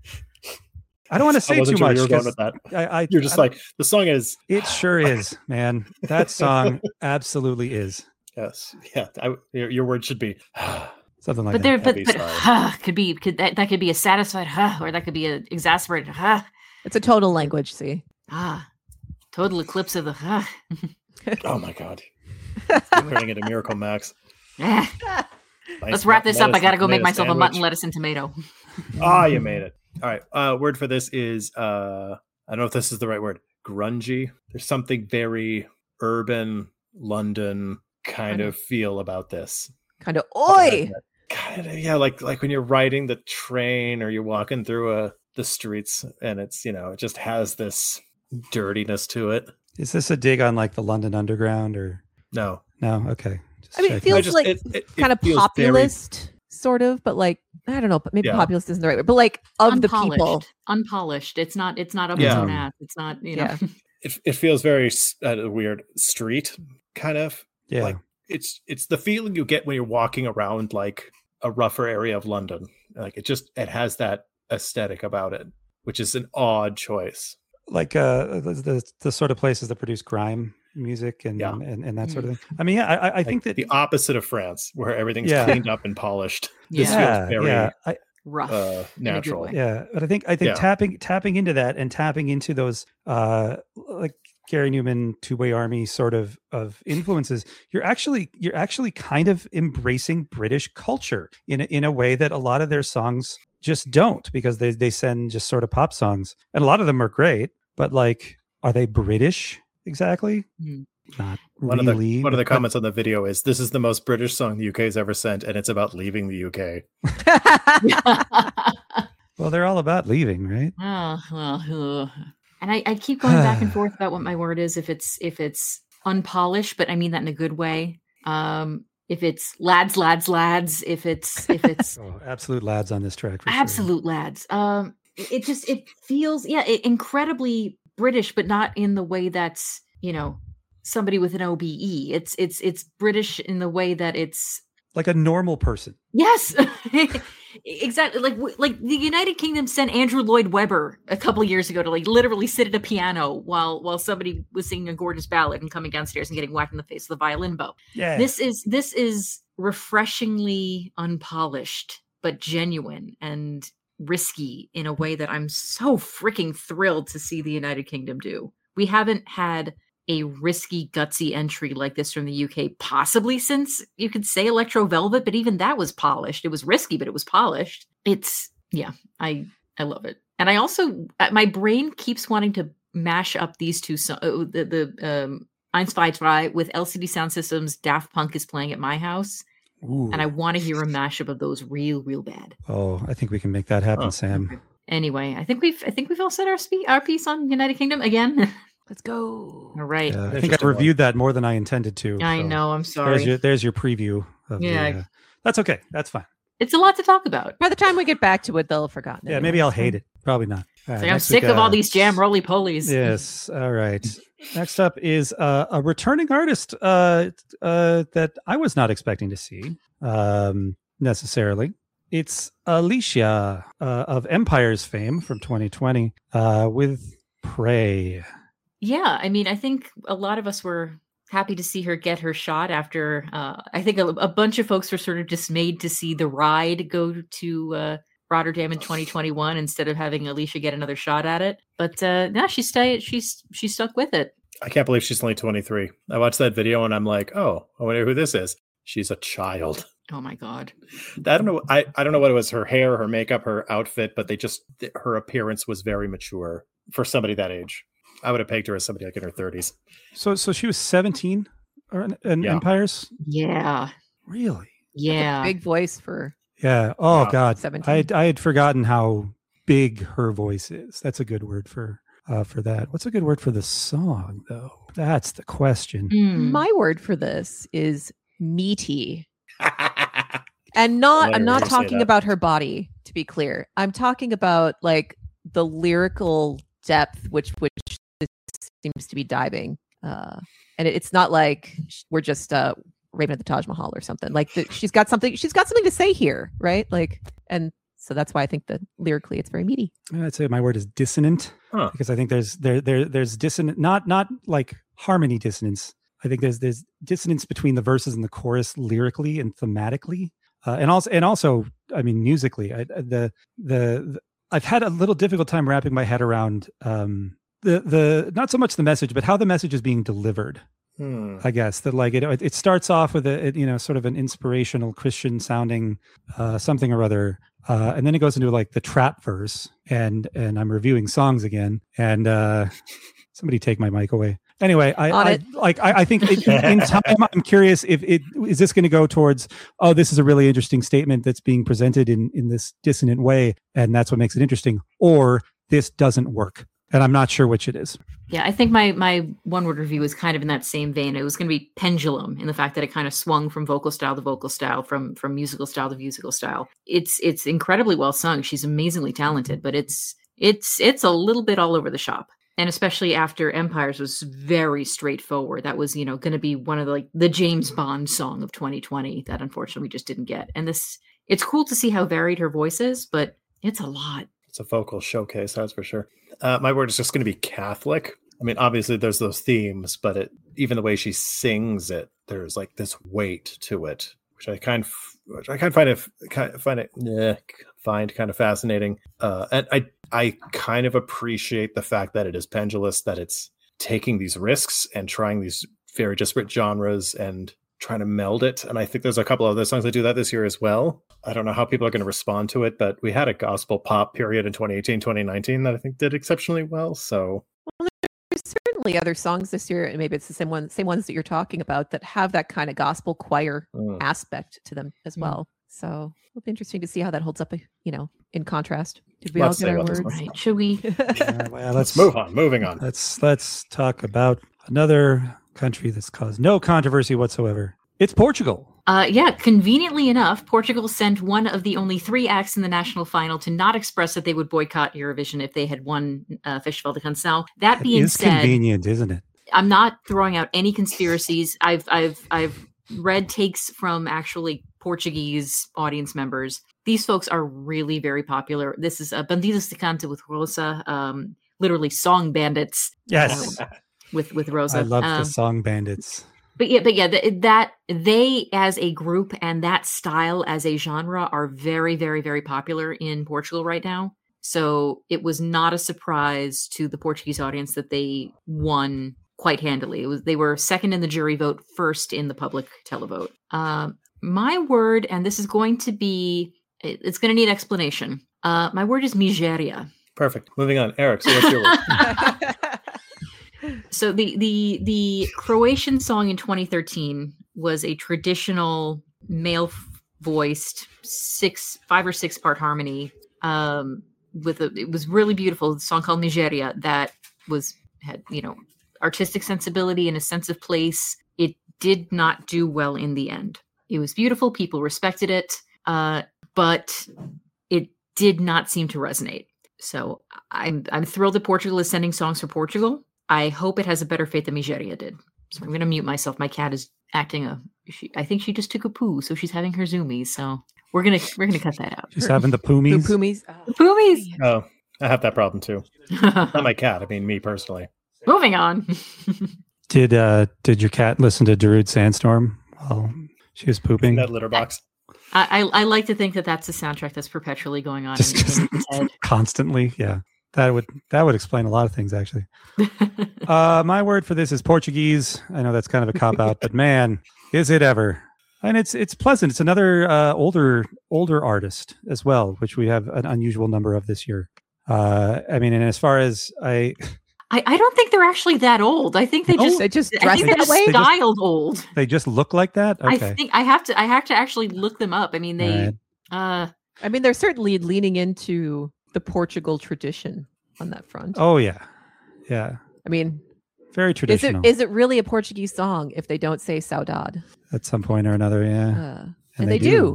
B: I don't want to say too much.
C: You were going with that. You're just like, the song is.
B: It sure is, man. That song absolutely is.
C: Yes. Yeah. Your word should be
B: something like
A: but
B: that.
A: But that could be a satisfied or that could be an exasperated.
D: It's a total language. See.
A: Total eclipse of the.
C: Oh my God. I'm turning into Miracle Max.
A: Let's wrap this up. I gotta go make myself a mutton, lettuce, and tomato.
C: You made it. All right. Word for this is I don't know if this is the right word. Grungy. There's something very urban London kind of feel about this.
D: Kind of oi.
C: Kind of, yeah, like when you're riding the train or you're walking through the streets, and it's, it just has this dirtiness to it.
B: Is this a dig on like the London Underground or
C: no?
B: Okay.
D: It feels like it kind of populist, sort of, but like, I don't know, but maybe populist isn't the right word, but like of the people.
A: Unpolished. It's not up its own ass. It's not,
C: It feels very weird street kind of.
B: Yeah.
C: Like it's the feeling you get when you're walking around like a rougher area of London. Like it has that aesthetic about it, which is an odd choice.
B: Like the sort of places that produce grime music and that sort of thing. I mean, I think that
C: the opposite of France, where everything's cleaned up and polished. This feels very
A: rough,
C: natural.
B: Yeah, but I think tapping into that and tapping into those like Gary Newman, Two-Way Army sort of influences, you're actually kind of embracing British culture in a way that a lot of their songs just don't, because they send just sort of pop songs, and a lot of them are great, but like, are they British exactly? Not
C: One
B: really.
C: of the comments on the video is, "This is the most British song the UK has ever sent, and it's about leaving the UK."
B: Well, they're all about leaving, right?
A: Oh, well, and I keep going back and forth about what my word is. If it's unpolished, but I mean that in a good way. If it's lads, if it's
B: Oh, absolute lads on this track. For
A: absolute lads. It feels incredibly British, but not in the way that's, somebody with an OBE. It's British in the way that it's
B: like a normal person.
A: Yes, exactly. Like the United Kingdom sent Andrew Lloyd Webber a couple of years ago to literally sit at a piano while somebody was singing a gorgeous ballad and coming downstairs and getting whacked in the face with a violin bow.
B: Yeah,
A: this is refreshingly unpolished but genuine and risky in a way that I'm so freaking thrilled to see the United Kingdom do. We haven't had a risky, gutsy entry like this from the UK, possibly since, you could say, Electro Velvet, but even that was polished. It was risky, but it was polished. I love it. And I also, my brain keeps wanting to mash up these two songs, the Eins, Zwei, Drei with LCD Sound System's Daft Punk is playing at my house.
B: Ooh.
A: And I want to hear a mashup of those real bad.
B: Oh, I think we can make that happen, Sam.
A: Okay. Anyway, I think we've all said our piece on United Kingdom again.
D: Let's go.
A: All right.
B: I think I reviewed that more than I intended to.
A: I know. I'm sorry.
B: There's your preview. That's okay. That's fine.
A: It's a lot to talk about.
D: By the time we get back to it, they'll have forgotten.
B: Yeah, maybe I'll hate it. Probably not.
A: I'm sick of all these jam roly-polies.
B: Yes. All right. Next up is a returning artist that I was not expecting to see necessarily. It's Alicia of Empire's fame from 2020 with Pray.
A: Yeah, I mean, I think a lot of us were happy to see her get her shot after, I think a bunch of folks were sort of dismayed to see The Ride go to Rotterdam in 2021 instead of having Alicia get another shot at it. But no, she stuck with it.
C: I can't believe she's only 23. I watched that video and I'm like, oh, I wonder who this is. She's a child.
A: Oh my God.
C: I don't know. I don't know what it was, her hair, her makeup, her outfit, but her appearance was very mature for somebody that age. I would have pegged her as somebody like in her 30s.
B: So she was 17 in Empires?
A: Yeah.
B: Really?
A: Yeah.
D: Big voice for.
B: Yeah. Oh, God.
D: 17.
B: I had forgotten how big her voice is. That's a good word for that. What's a good word for the song, though? That's the question.
D: My word for this is meaty. And I'm not talking about her body, to be clear. I'm talking about like the lyrical depth which seems to be diving. And it's not like we're just Raven at the Taj Mahal or something. Like she's got something to say here, right? Like, and so that's why I think that lyrically it's very meaty.
B: I'd say my word is dissonant because I think there's dissonant, not like harmony dissonance. I think there's dissonance between the verses and the chorus lyrically and thematically, and also I mean musically. I've had a little difficult time wrapping my head around the not so much the message, but how the message is being delivered. I guess that like it starts off with sort of an inspirational Christian sounding something or other, and then it goes into like the trap verse, and I'm reviewing songs again, and somebody take my mic away. Anyway, I think in time I'm curious if is this going to go towards, oh, this is a really interesting statement that's being presented in this dissonant way, and that's what makes it interesting, or this doesn't work. And I'm not sure which it is.
A: Yeah, I think my one word review was kind of in that same vein. It was going to be pendulum in the fact that it kind of swung from vocal style to vocal style, from musical style to musical style. It's incredibly well sung. She's amazingly talented, but it's a little bit all over the shop. And especially after Empires was very straightforward. That was, going to be one of the James Bond song of 2020 that unfortunately we just didn't get. And it's cool to see how varied her voice is, but it's a lot.
C: It's a vocal showcase, that's for sure. My word is just going to be Catholic. I mean, obviously there's those themes, but even the way she sings it, there's like this weight to it, which I kind of find kind of fascinating. And I kind of appreciate the fact that it is pendulous, that it's taking these risks and trying these very disparate genres and trying to meld it. And I think there's a couple of other songs that do that this year as well. I don't know how people are going to respond to it, but we had a gospel pop period in 2018, 2019 that I think did exceptionally well. So
D: there's definitely other songs this year, and maybe it's the same ones that you're talking about that have that kind of gospel choir aspect to them as well. So it'll be interesting to see how that holds up, in contrast. Did we all get our words?
A: Right. Should we?
B: Well,
C: Let's move on. Moving on.
B: Let's talk about another country that's caused no controversy whatsoever. It's Portugal.
A: Conveniently enough, Portugal sent one of the only 3 acts in the national final to not express that they would boycott Eurovision if they had won Festival de Canção. That being said,
B: convenient, isn't it?
A: I'm not throwing out any conspiracies. I've read takes from actually Portuguese audience members. These folks are really very popular. This is Bandidos de Canta with Rosa, literally song bandits.
B: Yes,
A: with Rosa.
B: I love the song bandits.
A: But yeah, that they as a group and that style as a genre are very, very, very popular in Portugal right now. So it was not a surprise to the Portuguese audience that they won quite handily. They were second in the jury vote, first in the public televote. My word, and this is going to be, it's going to need explanation. My word is miséria.
C: Perfect. Moving on. Eric, so what's your word?
A: So the Croatian song in 2013 was a traditional male-voiced 5 or 6 part harmony. It was really beautiful. The song called Nigeria that had artistic sensibility and a sense of place. It did not do well in the end. It was beautiful. People respected it, but it did not seem to resonate. So I'm thrilled that Portugal is sending songs for Portugal. I hope it has a better fate than Nigeria did. So I'm going to mute myself. My cat is acting I think she just took a poo, so she's having her zoomies. So we're gonna cut that out.
B: She's having the poomies.
D: Poomies.
A: The poomies.
C: Oh, I have that problem too. Not my cat. I mean, me personally.
A: Moving on.
B: Did your cat listen to Darude Sandstorm while she was pooping?
C: In that litter box.
A: I like to think that that's a soundtrack that's perpetually going on
B: Just
A: in his head.
B: Constantly. Yeah. That would explain a lot of things, actually. My word for this is Portuguese. I know that's kind of a cop out, but man, is it ever! And it's pleasant. It's another older artist as well, which we have an unusual number of this year. And as far as I
A: don't think they're actually that old. I think they just
D: dress that way.
A: Styled old.
B: They just look like that. Okay.
A: I think I have to actually look them up. I mean, they.
B: Right.
D: They're certainly leaning into the Portugal tradition on that front.
B: Oh yeah.
D: I mean,
B: very traditional.
D: Is it really a Portuguese song if they don't say saudade
B: at some point or another? Yeah,
D: and they do.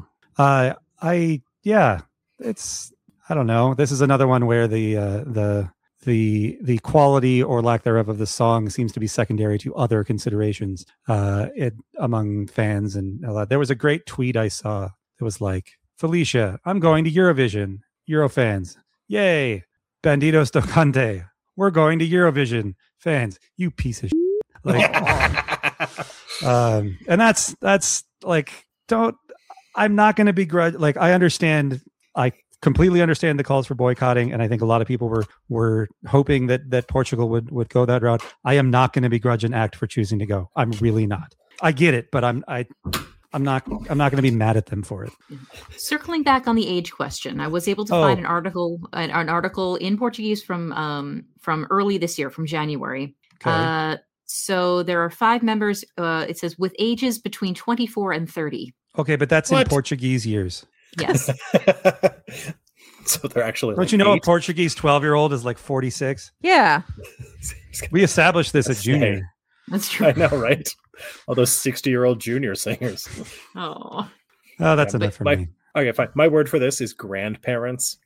B: It's I don't know. This is another one where the quality or lack thereof of the song seems to be secondary to other considerations among fans. And there was a great tweet I saw that was like, Felicia, I'm going to Eurovision. Eurofans, yay! Bandidos do Cante, we're going to Eurovision. Fans, you piece of shit. Like, and that's like, I'm not going to begrudge. Like, I completely understand the calls for boycotting, and I think a lot of people were hoping that Portugal would go that route. I am not going to begrudge an act for choosing to go. I'm really not. I get it, but I'm not going to be mad at them for it.
A: Circling back on the age question, I was able to find an article in Portuguese from early this year, from January.
B: Okay.
A: So there are 5 members. It says with ages between 24 and 30.
B: Okay, but that's in Portuguese years.
A: Yes.
C: So they're actually.
B: Don't you know a Portuguese 12-year-old is like 46?
D: Yeah.
B: We established this at junior.
A: That's true.
C: I know, right? All those 60-year-old junior singers.
A: Oh,
B: that's enough for me.
C: Okay, fine. My word for this is grandparents.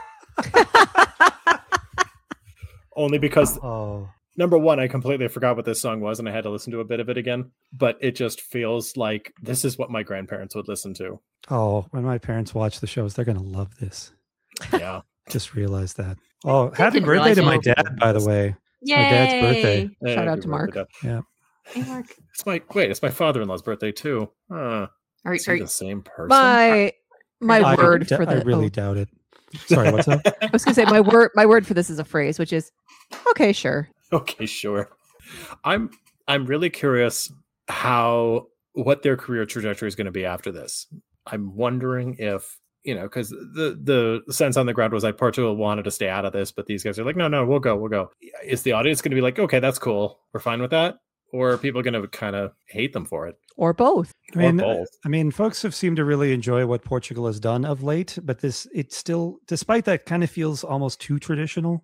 C: Only because, number one, I completely forgot what this song was, and I had to listen to a bit of it again. But it just feels like this is what my grandparents would listen to.
B: Oh, when my parents watch the shows, they're going to love this.
C: Yeah.
B: Just realized that. Oh, happy birthday to my dad, by the way. It's
A: yay!
B: my dad's birthday.
D: Shout out to Mark.
B: Yeah.
A: Hey, Mark.
C: It's my father-in-law's birthday too.
A: Are
C: Is he the same person?
D: My word for this.
B: I really doubt it. Sorry, what's up?
D: I was going to say my word for this is a phrase, which is okay, sure.
C: Okay, sure. I'm really curious what their career trajectory is going to be after this. I'm wondering if because the sense on the ground was like Portugal wanted to stay out of this, but these guys are like, no, we'll go. Is the audience going to be like, okay, that's cool, we're fine with that? Or are people going to kind of hate them for it?
D: Or both.
B: I mean, folks have seemed to really enjoy what Portugal has done of late, but it still, despite that, kind of feels almost too traditional.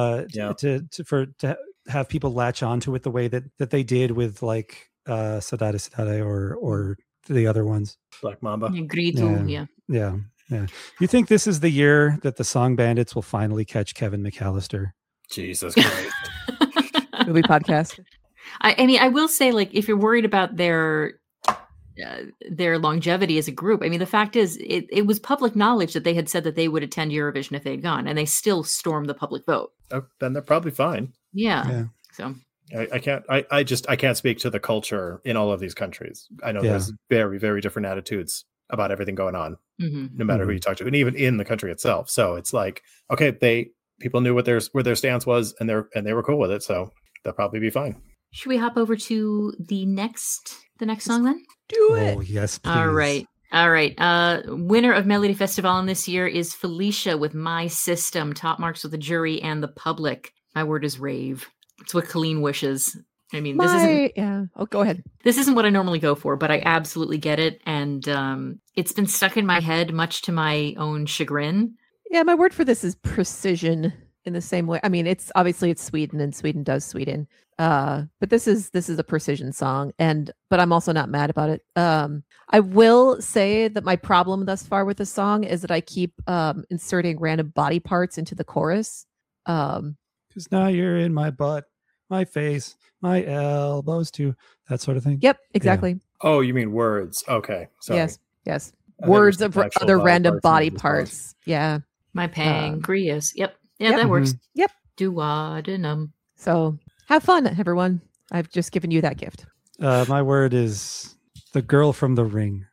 B: To have people latch onto it the way that they did with like Saudade Cidade or the other ones.
C: Black Mamba.
A: Grito,
B: yeah. You think this is the year that the Song Bandits will finally catch Kevin McAllister?
C: Jesus Christ.
D: Movie podcast.
A: I mean, I will say, like, if you're worried about their longevity as a group, I mean, the fact is, it was public knowledge that they had said that they would attend Eurovision if they'd gone, and they still stormed the public vote.
C: Oh, then they're probably fine.
A: Yeah. So
C: I can't speak to the culture in all of these countries. I know there's very, very different attitudes about everything going on, no matter who you talk to, and even in the country itself. So it's like, okay, people knew where their stance was, and they were cool with it, so they'll probably be fine.
A: Should we hop over to the next song then?
D: Do it.
B: Oh, yes, please.
A: All right. Winner of Melody Festival this year is Felicia with My System. Top marks with the jury and the public. My word is rave. It's what Colleen wishes. I mean, this isn't.
D: Yeah. Oh, go ahead.
A: This isn't what I normally go for, but I absolutely get it, and it's been stuck in my head, much to my own chagrin.
D: Yeah, my word for this is precision. In the same way, I mean, it's Sweden, and Sweden does Sweden. But this is a precision song, but I'm also not mad about it. I will say that my problem thus far with the song is that I keep inserting random body parts into the chorus.
B: Because now you're in my butt, my face, my elbows too, that sort of thing.
D: Yep, exactly.
C: Yeah. Oh, you mean words? Okay, sorry.
D: Yes. Words of other random body parts. Yeah.
A: My pancreas. Yep. Yeah, that works.
D: Yep.
A: Duodenum.
D: So have fun, everyone. I've just given you that gift.
B: My word is the girl from The Ring.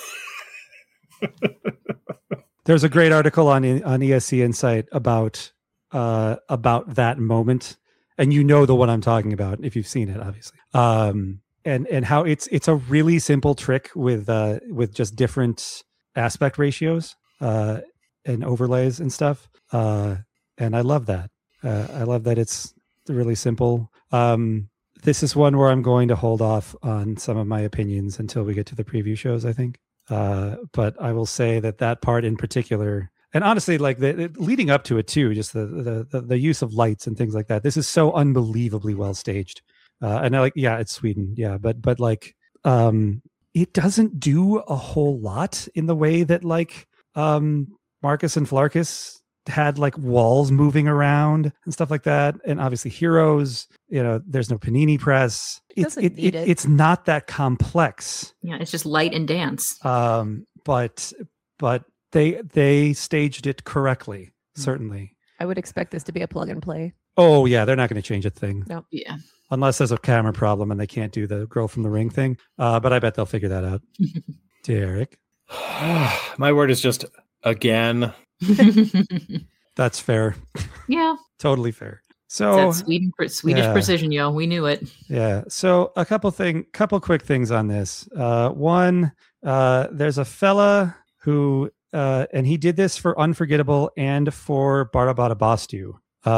B: There's a great article on ESC Insight about that moment, and you know the one I'm talking about if you've seen it, obviously. And how it's a really simple trick with just different aspect ratios and overlays and stuff. And I love that. I love that it's really simple. This is one where I'm going to hold off on some of my opinions until we get to the preview shows, I think. But I will say that part in particular, and honestly, like the leading up to it too, just the use of lights and things like that. This is so unbelievably well staged. And I it's Sweden. Yeah. But like, it doesn't do a whole lot in the way that like, Marcus and Flarkus had like walls moving around and stuff like that. And obviously Heroes, there's no panini press. It's not that complex.
A: Yeah, it's just light and dance.
B: But they staged it correctly, certainly.
D: I would expect this to be a plug and play.
B: Oh yeah, they're not going to change a thing.
D: No.
A: Yeah.
B: Unless there's a camera problem and they can't do the girl from The Ring thing. But I bet they'll figure that out. Derek.
C: My word is just again.
B: That's fair.
A: Yeah.
B: Totally fair. So
A: that's Swedish precision, yo. We knew it.
B: Yeah. So a couple quick things on this. One, there's a fella who and he did this for Unforgettable and for Barabara Bastu.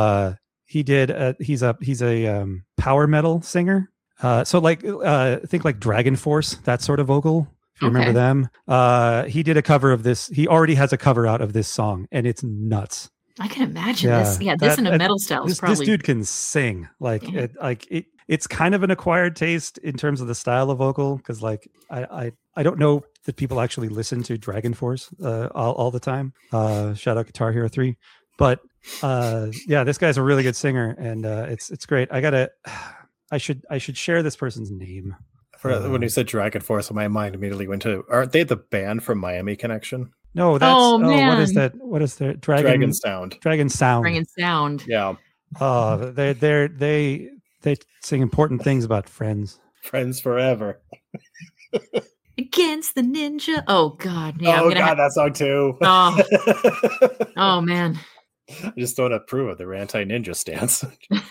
B: He's a power metal singer. So like think like Dragon Force, that sort of vocal. If you remember them, he did a cover of this. He already has a cover out of this song, and it's nuts.
A: I can imagine this. Yeah, this in a metal style is probably.
B: This dude can sing. It's kind of an acquired taste in terms of the style of vocal, because like I don't know that people actually listen to Dragon Force all the time. Shout out Guitar Hero 3, but this guy's a really good singer, and it's great. I should share this person's name.
C: When you said Dragon Force, my mind immediately went to, aren't they the band from Miami Connection?
B: No, that's what is that? What is their
C: Dragon Sound?
B: Dragon Sound.
A: Dragon Sound.
C: Yeah.
B: Oh, they sing important things about friends.
C: Friends forever.
A: Against the Ninja. Oh God. Yeah.
C: That song too.
A: Oh man.
C: I just don't approve of their anti-ninja stance.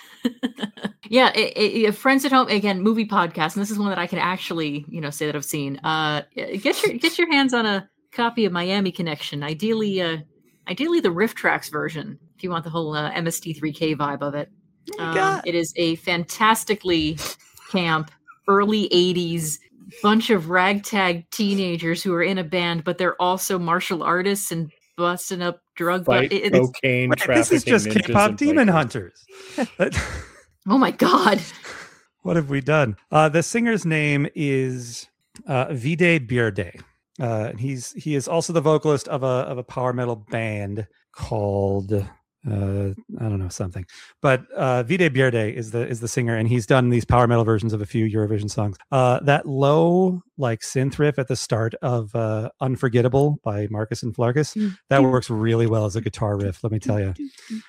A: Yeah, Friends at Home, again, movie podcast, and this is one that I can actually, say that I've seen. Get your hands on a copy of Miami Connection. Ideally the Riff Tracks version, if you want the whole MST3K vibe of it. It is a fantastically camp, early 80s bunch of ragtag teenagers who are in a band, but they're also martial artists and busting up drug
C: cocaine trafficking.
B: This is just K-pop demon hunters.
A: Oh my God.
B: What have we done? The singer's name is Vide Bjerde. He is also the vocalist of a power metal band called I don't know something, but Vide Bjerde is the singer, and he's done these power metal versions of a few Eurovision songs. That low like synth riff at the start of Unforgettable by Marcus and Flarkus, that works really well as a guitar riff, let me tell you.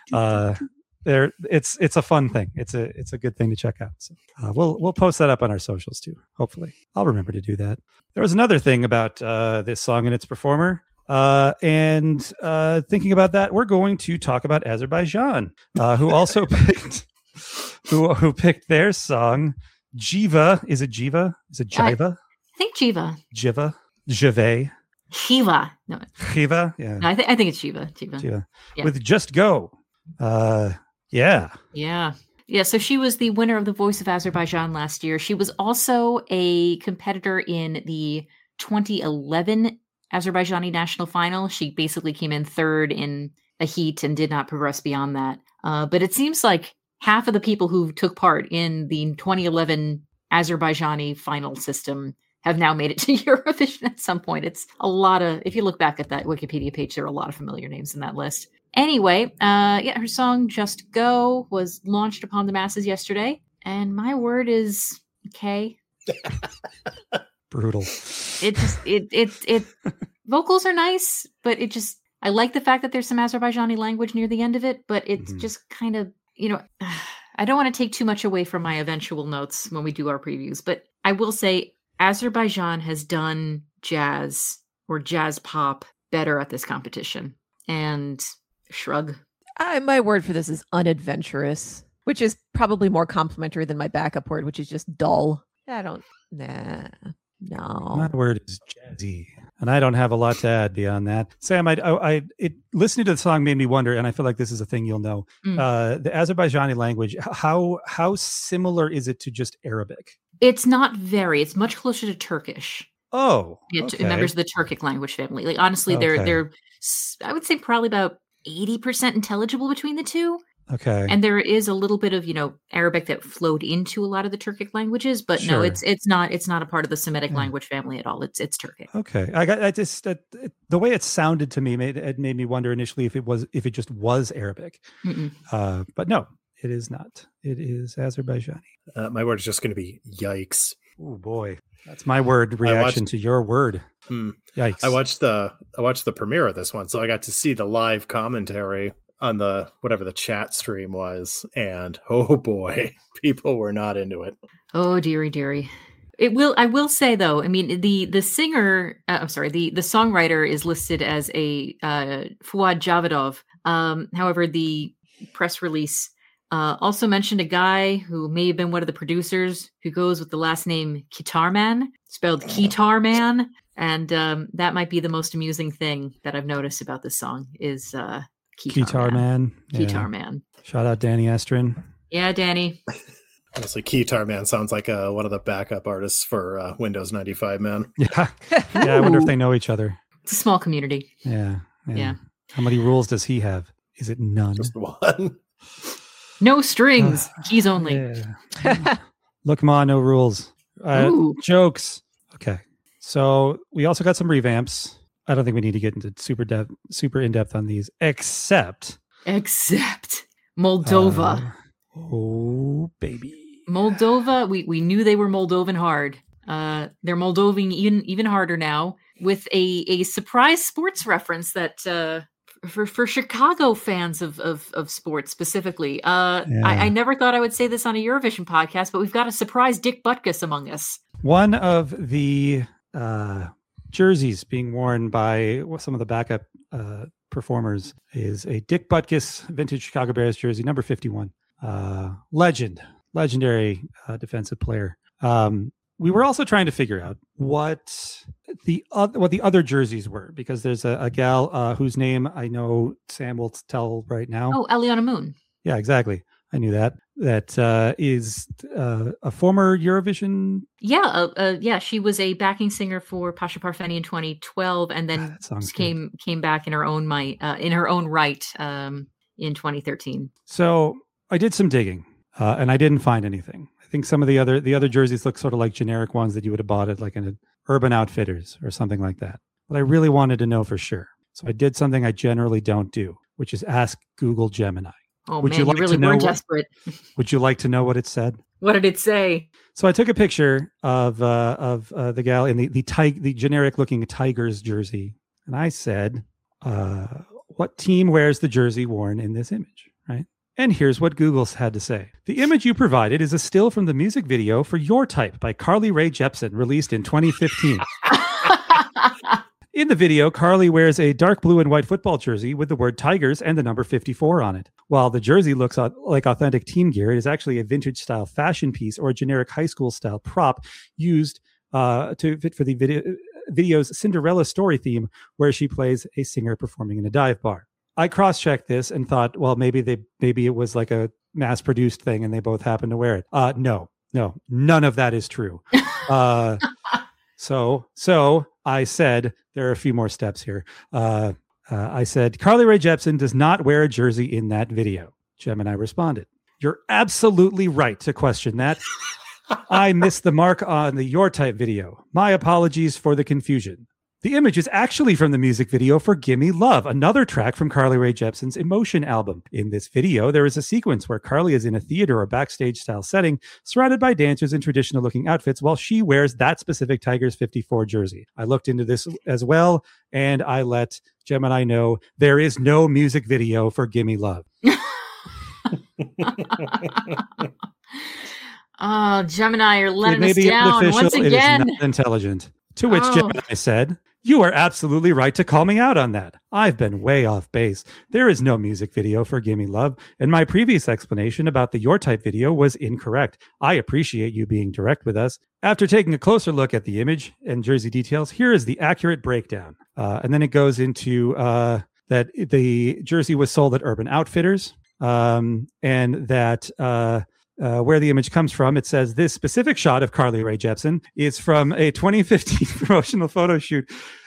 B: It's a fun thing. It's a good thing to check out. So we'll post that up on our socials too. Hopefully I'll remember to do that. There was another thing about this song and its performer. And thinking about that, we're going to talk about Azerbaijan, who also picked who picked their song Jiva. Is it Jiva? Is it Jiva?
A: I think Jiva.
B: Jiva. Jive.
A: Shiva. No.
B: Jiva. Yeah.
A: No, I think it's Jiva.
B: Jiva.
A: Yeah.
B: With Just Go. Yeah.
A: Yeah, so she was the winner of The Voice of Azerbaijan last year. She was also a competitor in the 2011 Azerbaijani national final. She basically came in third in a heat and did not progress beyond that. But it seems like half of the people who took part in the 2011 Azerbaijani final system have now made it to Eurovision at some point. It's a lot of, if you look back at that Wikipedia page, there are a lot of familiar names in that list. Anyway, her song Just Go was launched upon the masses yesterday, and my word is okay.
B: Brutal.
A: It vocals are nice, but I like the fact that there's some Azerbaijani language near the end of it, but it's just kind of, I don't want to take too much away from my eventual notes when we do our previews, but I will say Azerbaijan has done jazz or jazz pop better at this competition. And shrug.
D: My word for this is unadventurous, which is probably more complimentary than my backup word, which is just dull. No.
B: My word is jazzy, and I don't have a lot to add beyond that. Sam, listening to the song made me wonder, and I feel like this is a thing you'll know. The Azerbaijani language, how similar is it to just Arabic?
A: It's not very. It's much closer to Turkish.
B: Oh,
A: yeah,
B: okay.
A: Members of the Turkic language family. Like honestly, they're I would say probably about 80% intelligible between the two.
B: Okay.
A: And there is a little bit of, Arabic that flowed into a lot of the Turkic languages, but
B: sure.
A: No, it's not a part of the Semitic language family at all. It's Turkic.
B: Okay. The way it sounded to me made me wonder initially if it just was Arabic. But no, it is not. It is Azerbaijani.
C: My word is just going to be yikes.
B: Oh boy. That's my word reaction to your word. Yikes.
C: I watched the premiere of this one, so I got to see the live commentary on the whatever the chat stream was, and oh boy, people were not into it.
A: Oh dearie. I will say though, I mean the singer, the songwriter is listed as a Fuad Javidov. However, the press release also mentioned a guy who may have been one of the producers who goes with the last name Kitarman, spelled Keytar Man. And that might be the most amusing thing that I've noticed about this song is
B: Keytar Man.
A: Keytar Man.
B: Shout out Danny Estrin.
A: Yeah, Danny.
C: Honestly, Keytar Man sounds like one of the backup artists for Windows 95, man.
B: Yeah. I wonder if they know each other.
A: It's a small community.
B: Yeah.
A: How
B: many rules does he have? Is it none?
C: Just one.
A: No strings, keys only.
B: Yeah. Look, Ma, no rules. Jokes. Okay. So we also got some revamps. I don't think we need to get into super in depth on these, except
A: Moldova.
B: Oh baby,
A: Moldova. We knew they were Moldovan hard. They're Moldovan even harder now with a surprise sports reference that for Chicago fans of sports specifically. I never thought I would say this on a Eurovision podcast, but we've got a surprise Dick Butkus among us.
B: One of the jerseys being worn by some of the backup performers is a Dick Butkus vintage Chicago Bears jersey, number 51. Legendary defensive player. we were also trying to figure out what the other jerseys were, because there's a gal whose name I know Sam will tell right now.
A: Oh, Aliona Moon.
B: Yeah, exactly. I knew that. That is a former Eurovision.
A: Yeah, she was a backing singer for Pasha Parfeni in 2012, and then came back in her own right in 2013.
B: So I did some digging, and I didn't find anything. I think some of the other jerseys look sort of like generic ones that you would have bought at like an Urban Outfitters or something like that. But I really wanted to know for sure, so I did something I generally don't do, which is ask Google Gemini.
A: Oh, man, you really were desperate.
B: Would you like to know what it said?
A: What did it say?
B: So I took a picture of the gal in the generic looking Tigers jersey, and I said, "What team wears the jersey worn in this image?" Right? And here's what Google had to say: "The image you provided is a still from the music video for Your Type by Carly Rae Jepsen, released in 2015." In the video, Carly wears a dark blue and white football jersey with the word Tigers and the number 54 on it. While the jersey looks like authentic team gear, it is actually a vintage style fashion piece or a generic high school style prop used to fit for the video's Cinderella story theme, where she plays a singer performing in a dive bar. I cross-checked this and thought, well, maybe it was like a mass-produced thing and they both happened to wear it. No, none of that is true. So I said, there are a few more steps here. I said, Carly Rae Jepsen does not wear a jersey in that video. Gemini responded, "You're absolutely right to question that. I missed the mark on the Your Type video. My apologies for the confusion. The image is actually from the music video for Gimme Love, another track from Carly Rae Jepsen's Emotion album. In this video, there is a sequence where Carly is in a theater or backstage style setting, surrounded by dancers in traditional looking outfits, while she wears that specific Tigers 54 jersey. I looked into this as well, and I let Gemini know there is no music video for Gimme Love."
A: Oh, Gemini, you're letting us down once again.
B: It is not intelligent. To which Gemini said, "You are absolutely right to call me out on that. I've been way off base. There is no music video for Gimme Love, and my previous explanation about the Your Type video was incorrect. I appreciate you being direct with us. After taking a closer look at the image and jersey details, here is the accurate breakdown." And then it goes into that the jersey was sold at Urban Outfitters, and that where the image comes from, it says this specific shot of Carly Rae Jepsen is from a 2015 promotional photo shoot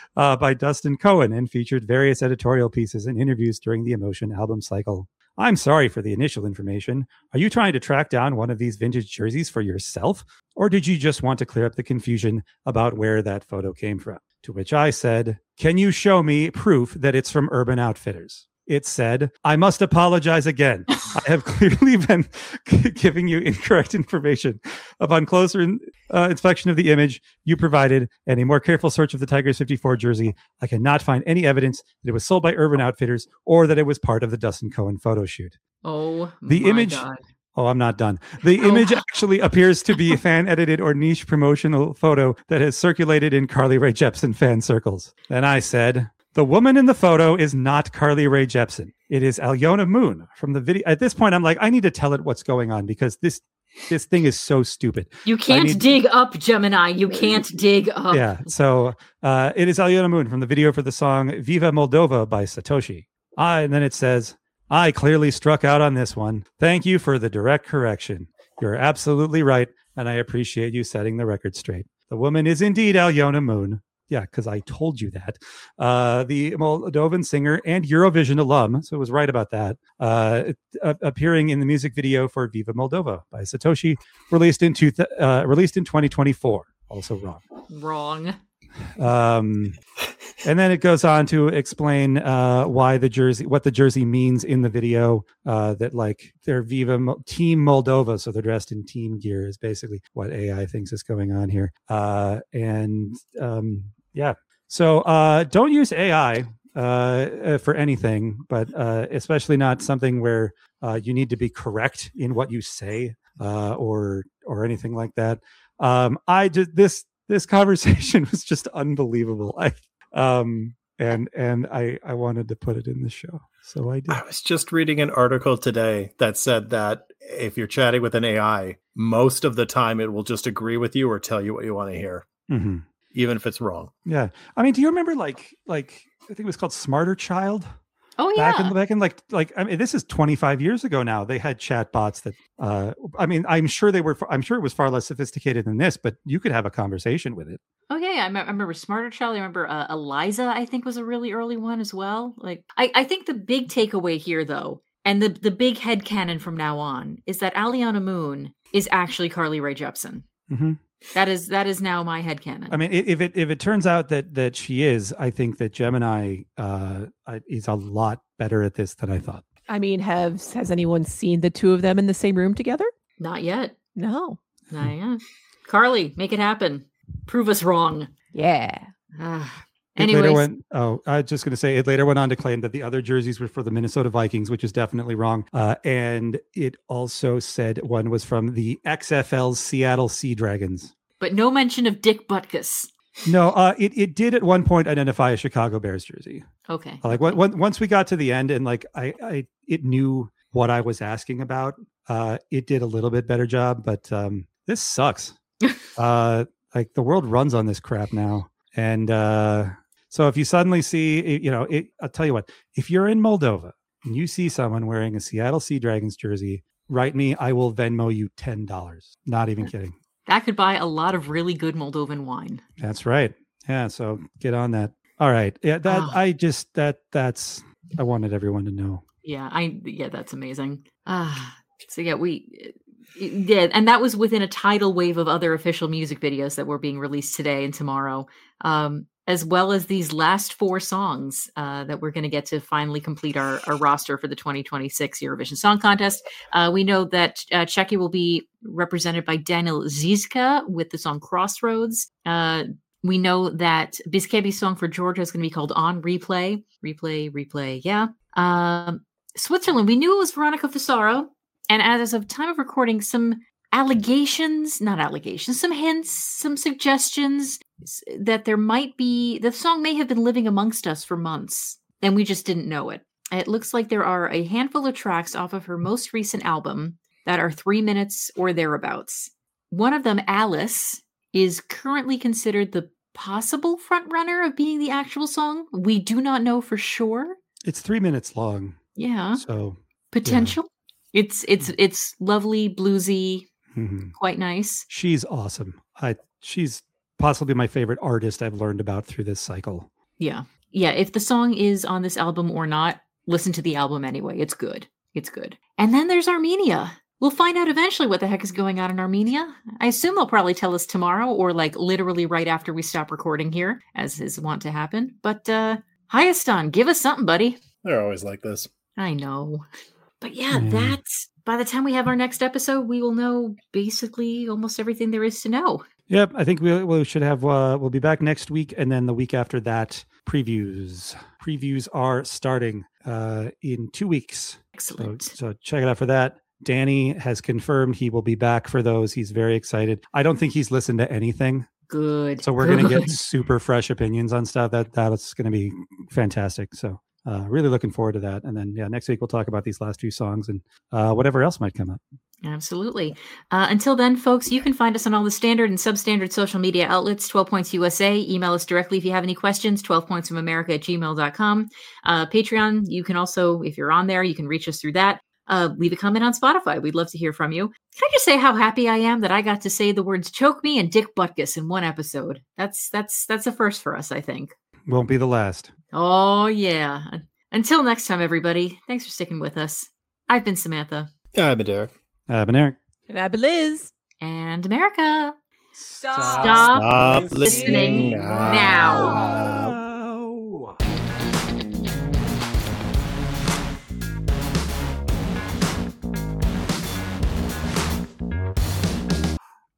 B: by Dustin Cohen and featured various editorial pieces and interviews during the Emotion album cycle. I'm sorry for the initial information. Are you trying to track down one of these vintage jerseys for yourself? Or did you just want to clear up the confusion about where that photo came from? To which I said, "Can you show me proof that it's from Urban Outfitters?" It said, "I must apologize again. I have clearly been giving you incorrect information. Upon closer inspection of the image you provided and a more careful search of the Tigers 54 jersey, I cannot find any evidence that it was sold by Urban Outfitters or that it was part of the Dustin Cohen photo shoot."
A: Oh,
B: the image. God. Oh, I'm not done. The image actually appears to be a fan-edited or niche promotional photo that has circulated in Carly Rae Jepsen fan circles. Then I said, "The woman in the photo is not Carly Rae Jepsen. It is Aliona Moon from the video." At this point, I'm like, I need to tell it what's going on because this thing is so stupid.
A: You can't dig up, Gemini. You can't dig up.
B: Yeah. So it is Aliona Moon from the video for the song Viva Moldova by Satoshi. And then it says, "I clearly struck out on this one. Thank you for the direct correction. You're absolutely right, and I appreciate you setting the record straight. The woman is indeed Aliona Moon." Yeah, because I told you that. The Moldovan singer and Eurovision alum, so it was right about that, appearing in the music video for Viva Moldova by Satoshi, released in 2024. Also wrong.
A: Wrong.
B: And then it goes on to explain what the jersey means in the video. That like they're Team Moldova, so they're dressed in team gear is basically what AI thinks is going on here. Yeah. So don't use AI for anything, but especially not something where you need to be correct in what you say or anything like that. This conversation was just unbelievable. And I wanted to put it in the show, so I did.
C: I was just reading an article today that said that if you're chatting with an AI, most of the time it will just agree with you or tell you what you want to hear, even if it's wrong.
B: Yeah. I mean, do you remember like I think it was called Smarter Child?
A: Oh yeah.
B: Back in like I mean, this is 25 years ago now. They had chat bots that I mean, I'm sure it was far less sophisticated than this, but you could have a conversation with it.
A: Oh yeah, I remember Smarter Child. I remember Eliza, I think, was a really early one as well. Like I think the big takeaway here though, and the big headcanon from now on, is that Aliana Moon is actually Carly Rae Jepsen.
B: Mm-hmm.
A: That is now my headcanon.
B: I mean, if it turns out that she is, I think that Gemini is a lot better at this than I thought.
D: I mean, has anyone seen the two of them in the same room together?
A: Not yet.
D: No.
A: Not yet. Carly, make it happen. Prove us wrong.
D: Yeah.
A: Anyways.
B: I was just going to say, it later went on to claim that the other jerseys were for the Minnesota Vikings, which is definitely wrong. And it also said one was from the XFL's Seattle Sea Dragons.
A: But no mention of Dick Butkus.
B: No, it did at one point identify a Chicago Bears jersey.
A: Okay.
B: Like once we got to the end and like it knew what I was asking about, it did a little bit better job. But this sucks. Like the world runs on this crap now, and so if you suddenly see, I'll tell you what, if you're in Moldova and you see someone wearing a Seattle Sea Dragons jersey, write me. I will Venmo you $10. Not even kidding.
A: That could buy a lot of really good Moldovan wine.
B: That's right. Yeah. So get on that. All right. Yeah. I wanted everyone to know.
A: Yeah. That's amazing. So yeah, we did. And that was within a tidal wave of other official music videos that were being released today and tomorrow. As well as these last 4 songs that we're going to get to finally complete our roster for the 2026 Eurovision Song Contest. We know that Czechia will be represented by Daniel Zizka with the song Crossroads. We know that Biskebi's song for Georgia is going to be called On Replay. Replay, yeah. Switzerland, we knew it was Veronica Fusaro. And as of time of recording, some some hints, some suggestions that the song may have been living amongst us for months, and we just didn't know it. It looks like there are a handful of tracks off of her most recent album that are 3 minutes or thereabouts. One of them, Alice, is currently considered the possible frontrunner of being the actual song. We do not know for sure.
B: It's 3 minutes long.
A: Yeah.
B: So
A: potential. Yeah. It's lovely, bluesy, quite nice.
B: She's awesome. She's possibly my favorite artist I've learned about through this cycle.
A: Yeah. Yeah. If the song is on this album or not, listen to the album anyway. It's good. It's good. And then there's Armenia. We'll find out eventually what the heck is going on in Armenia. I assume they'll probably tell us tomorrow or like literally right after we stop recording here, as is wont to happen. But Hayastan, give us something, buddy.
C: They're always like this.
A: I know. But yeah, that's by the time we have our next episode, we will know basically almost everything there is to know.
B: Yep. I think we should have, we'll be back next week. And then the week after that, previews. Previews are starting in 2 weeks.
A: Excellent.
B: So check it out for that. Danny has confirmed he will be back for those. He's very excited. I don't think he's listened to anything.
A: Good.
B: So we're going to get super fresh opinions on stuff. That's going to be fantastic. So really looking forward to that. And then, next week we'll talk about these last few songs and whatever else might come up.
A: Absolutely. Until then, folks, you can find us on all the standard and substandard social media outlets, 12 Points USA. Email us directly if you have any questions, 12pointsfromamerica@gmail.com. Patreon, you can also, if you're on there, you can reach us through that. Leave a comment on Spotify. We'd love to hear from you. Can I just say how happy I am that I got to say the words choke me and Dick Butkus in one episode? That's a first for us, I think.
B: Won't be the last.
A: Oh, yeah. Until next time, everybody. Thanks for sticking with us. I've been Samantha.
C: I've been Derek.
B: I've been Eric.
D: And I've been Liz.
A: And America.
D: Stop
A: listening now.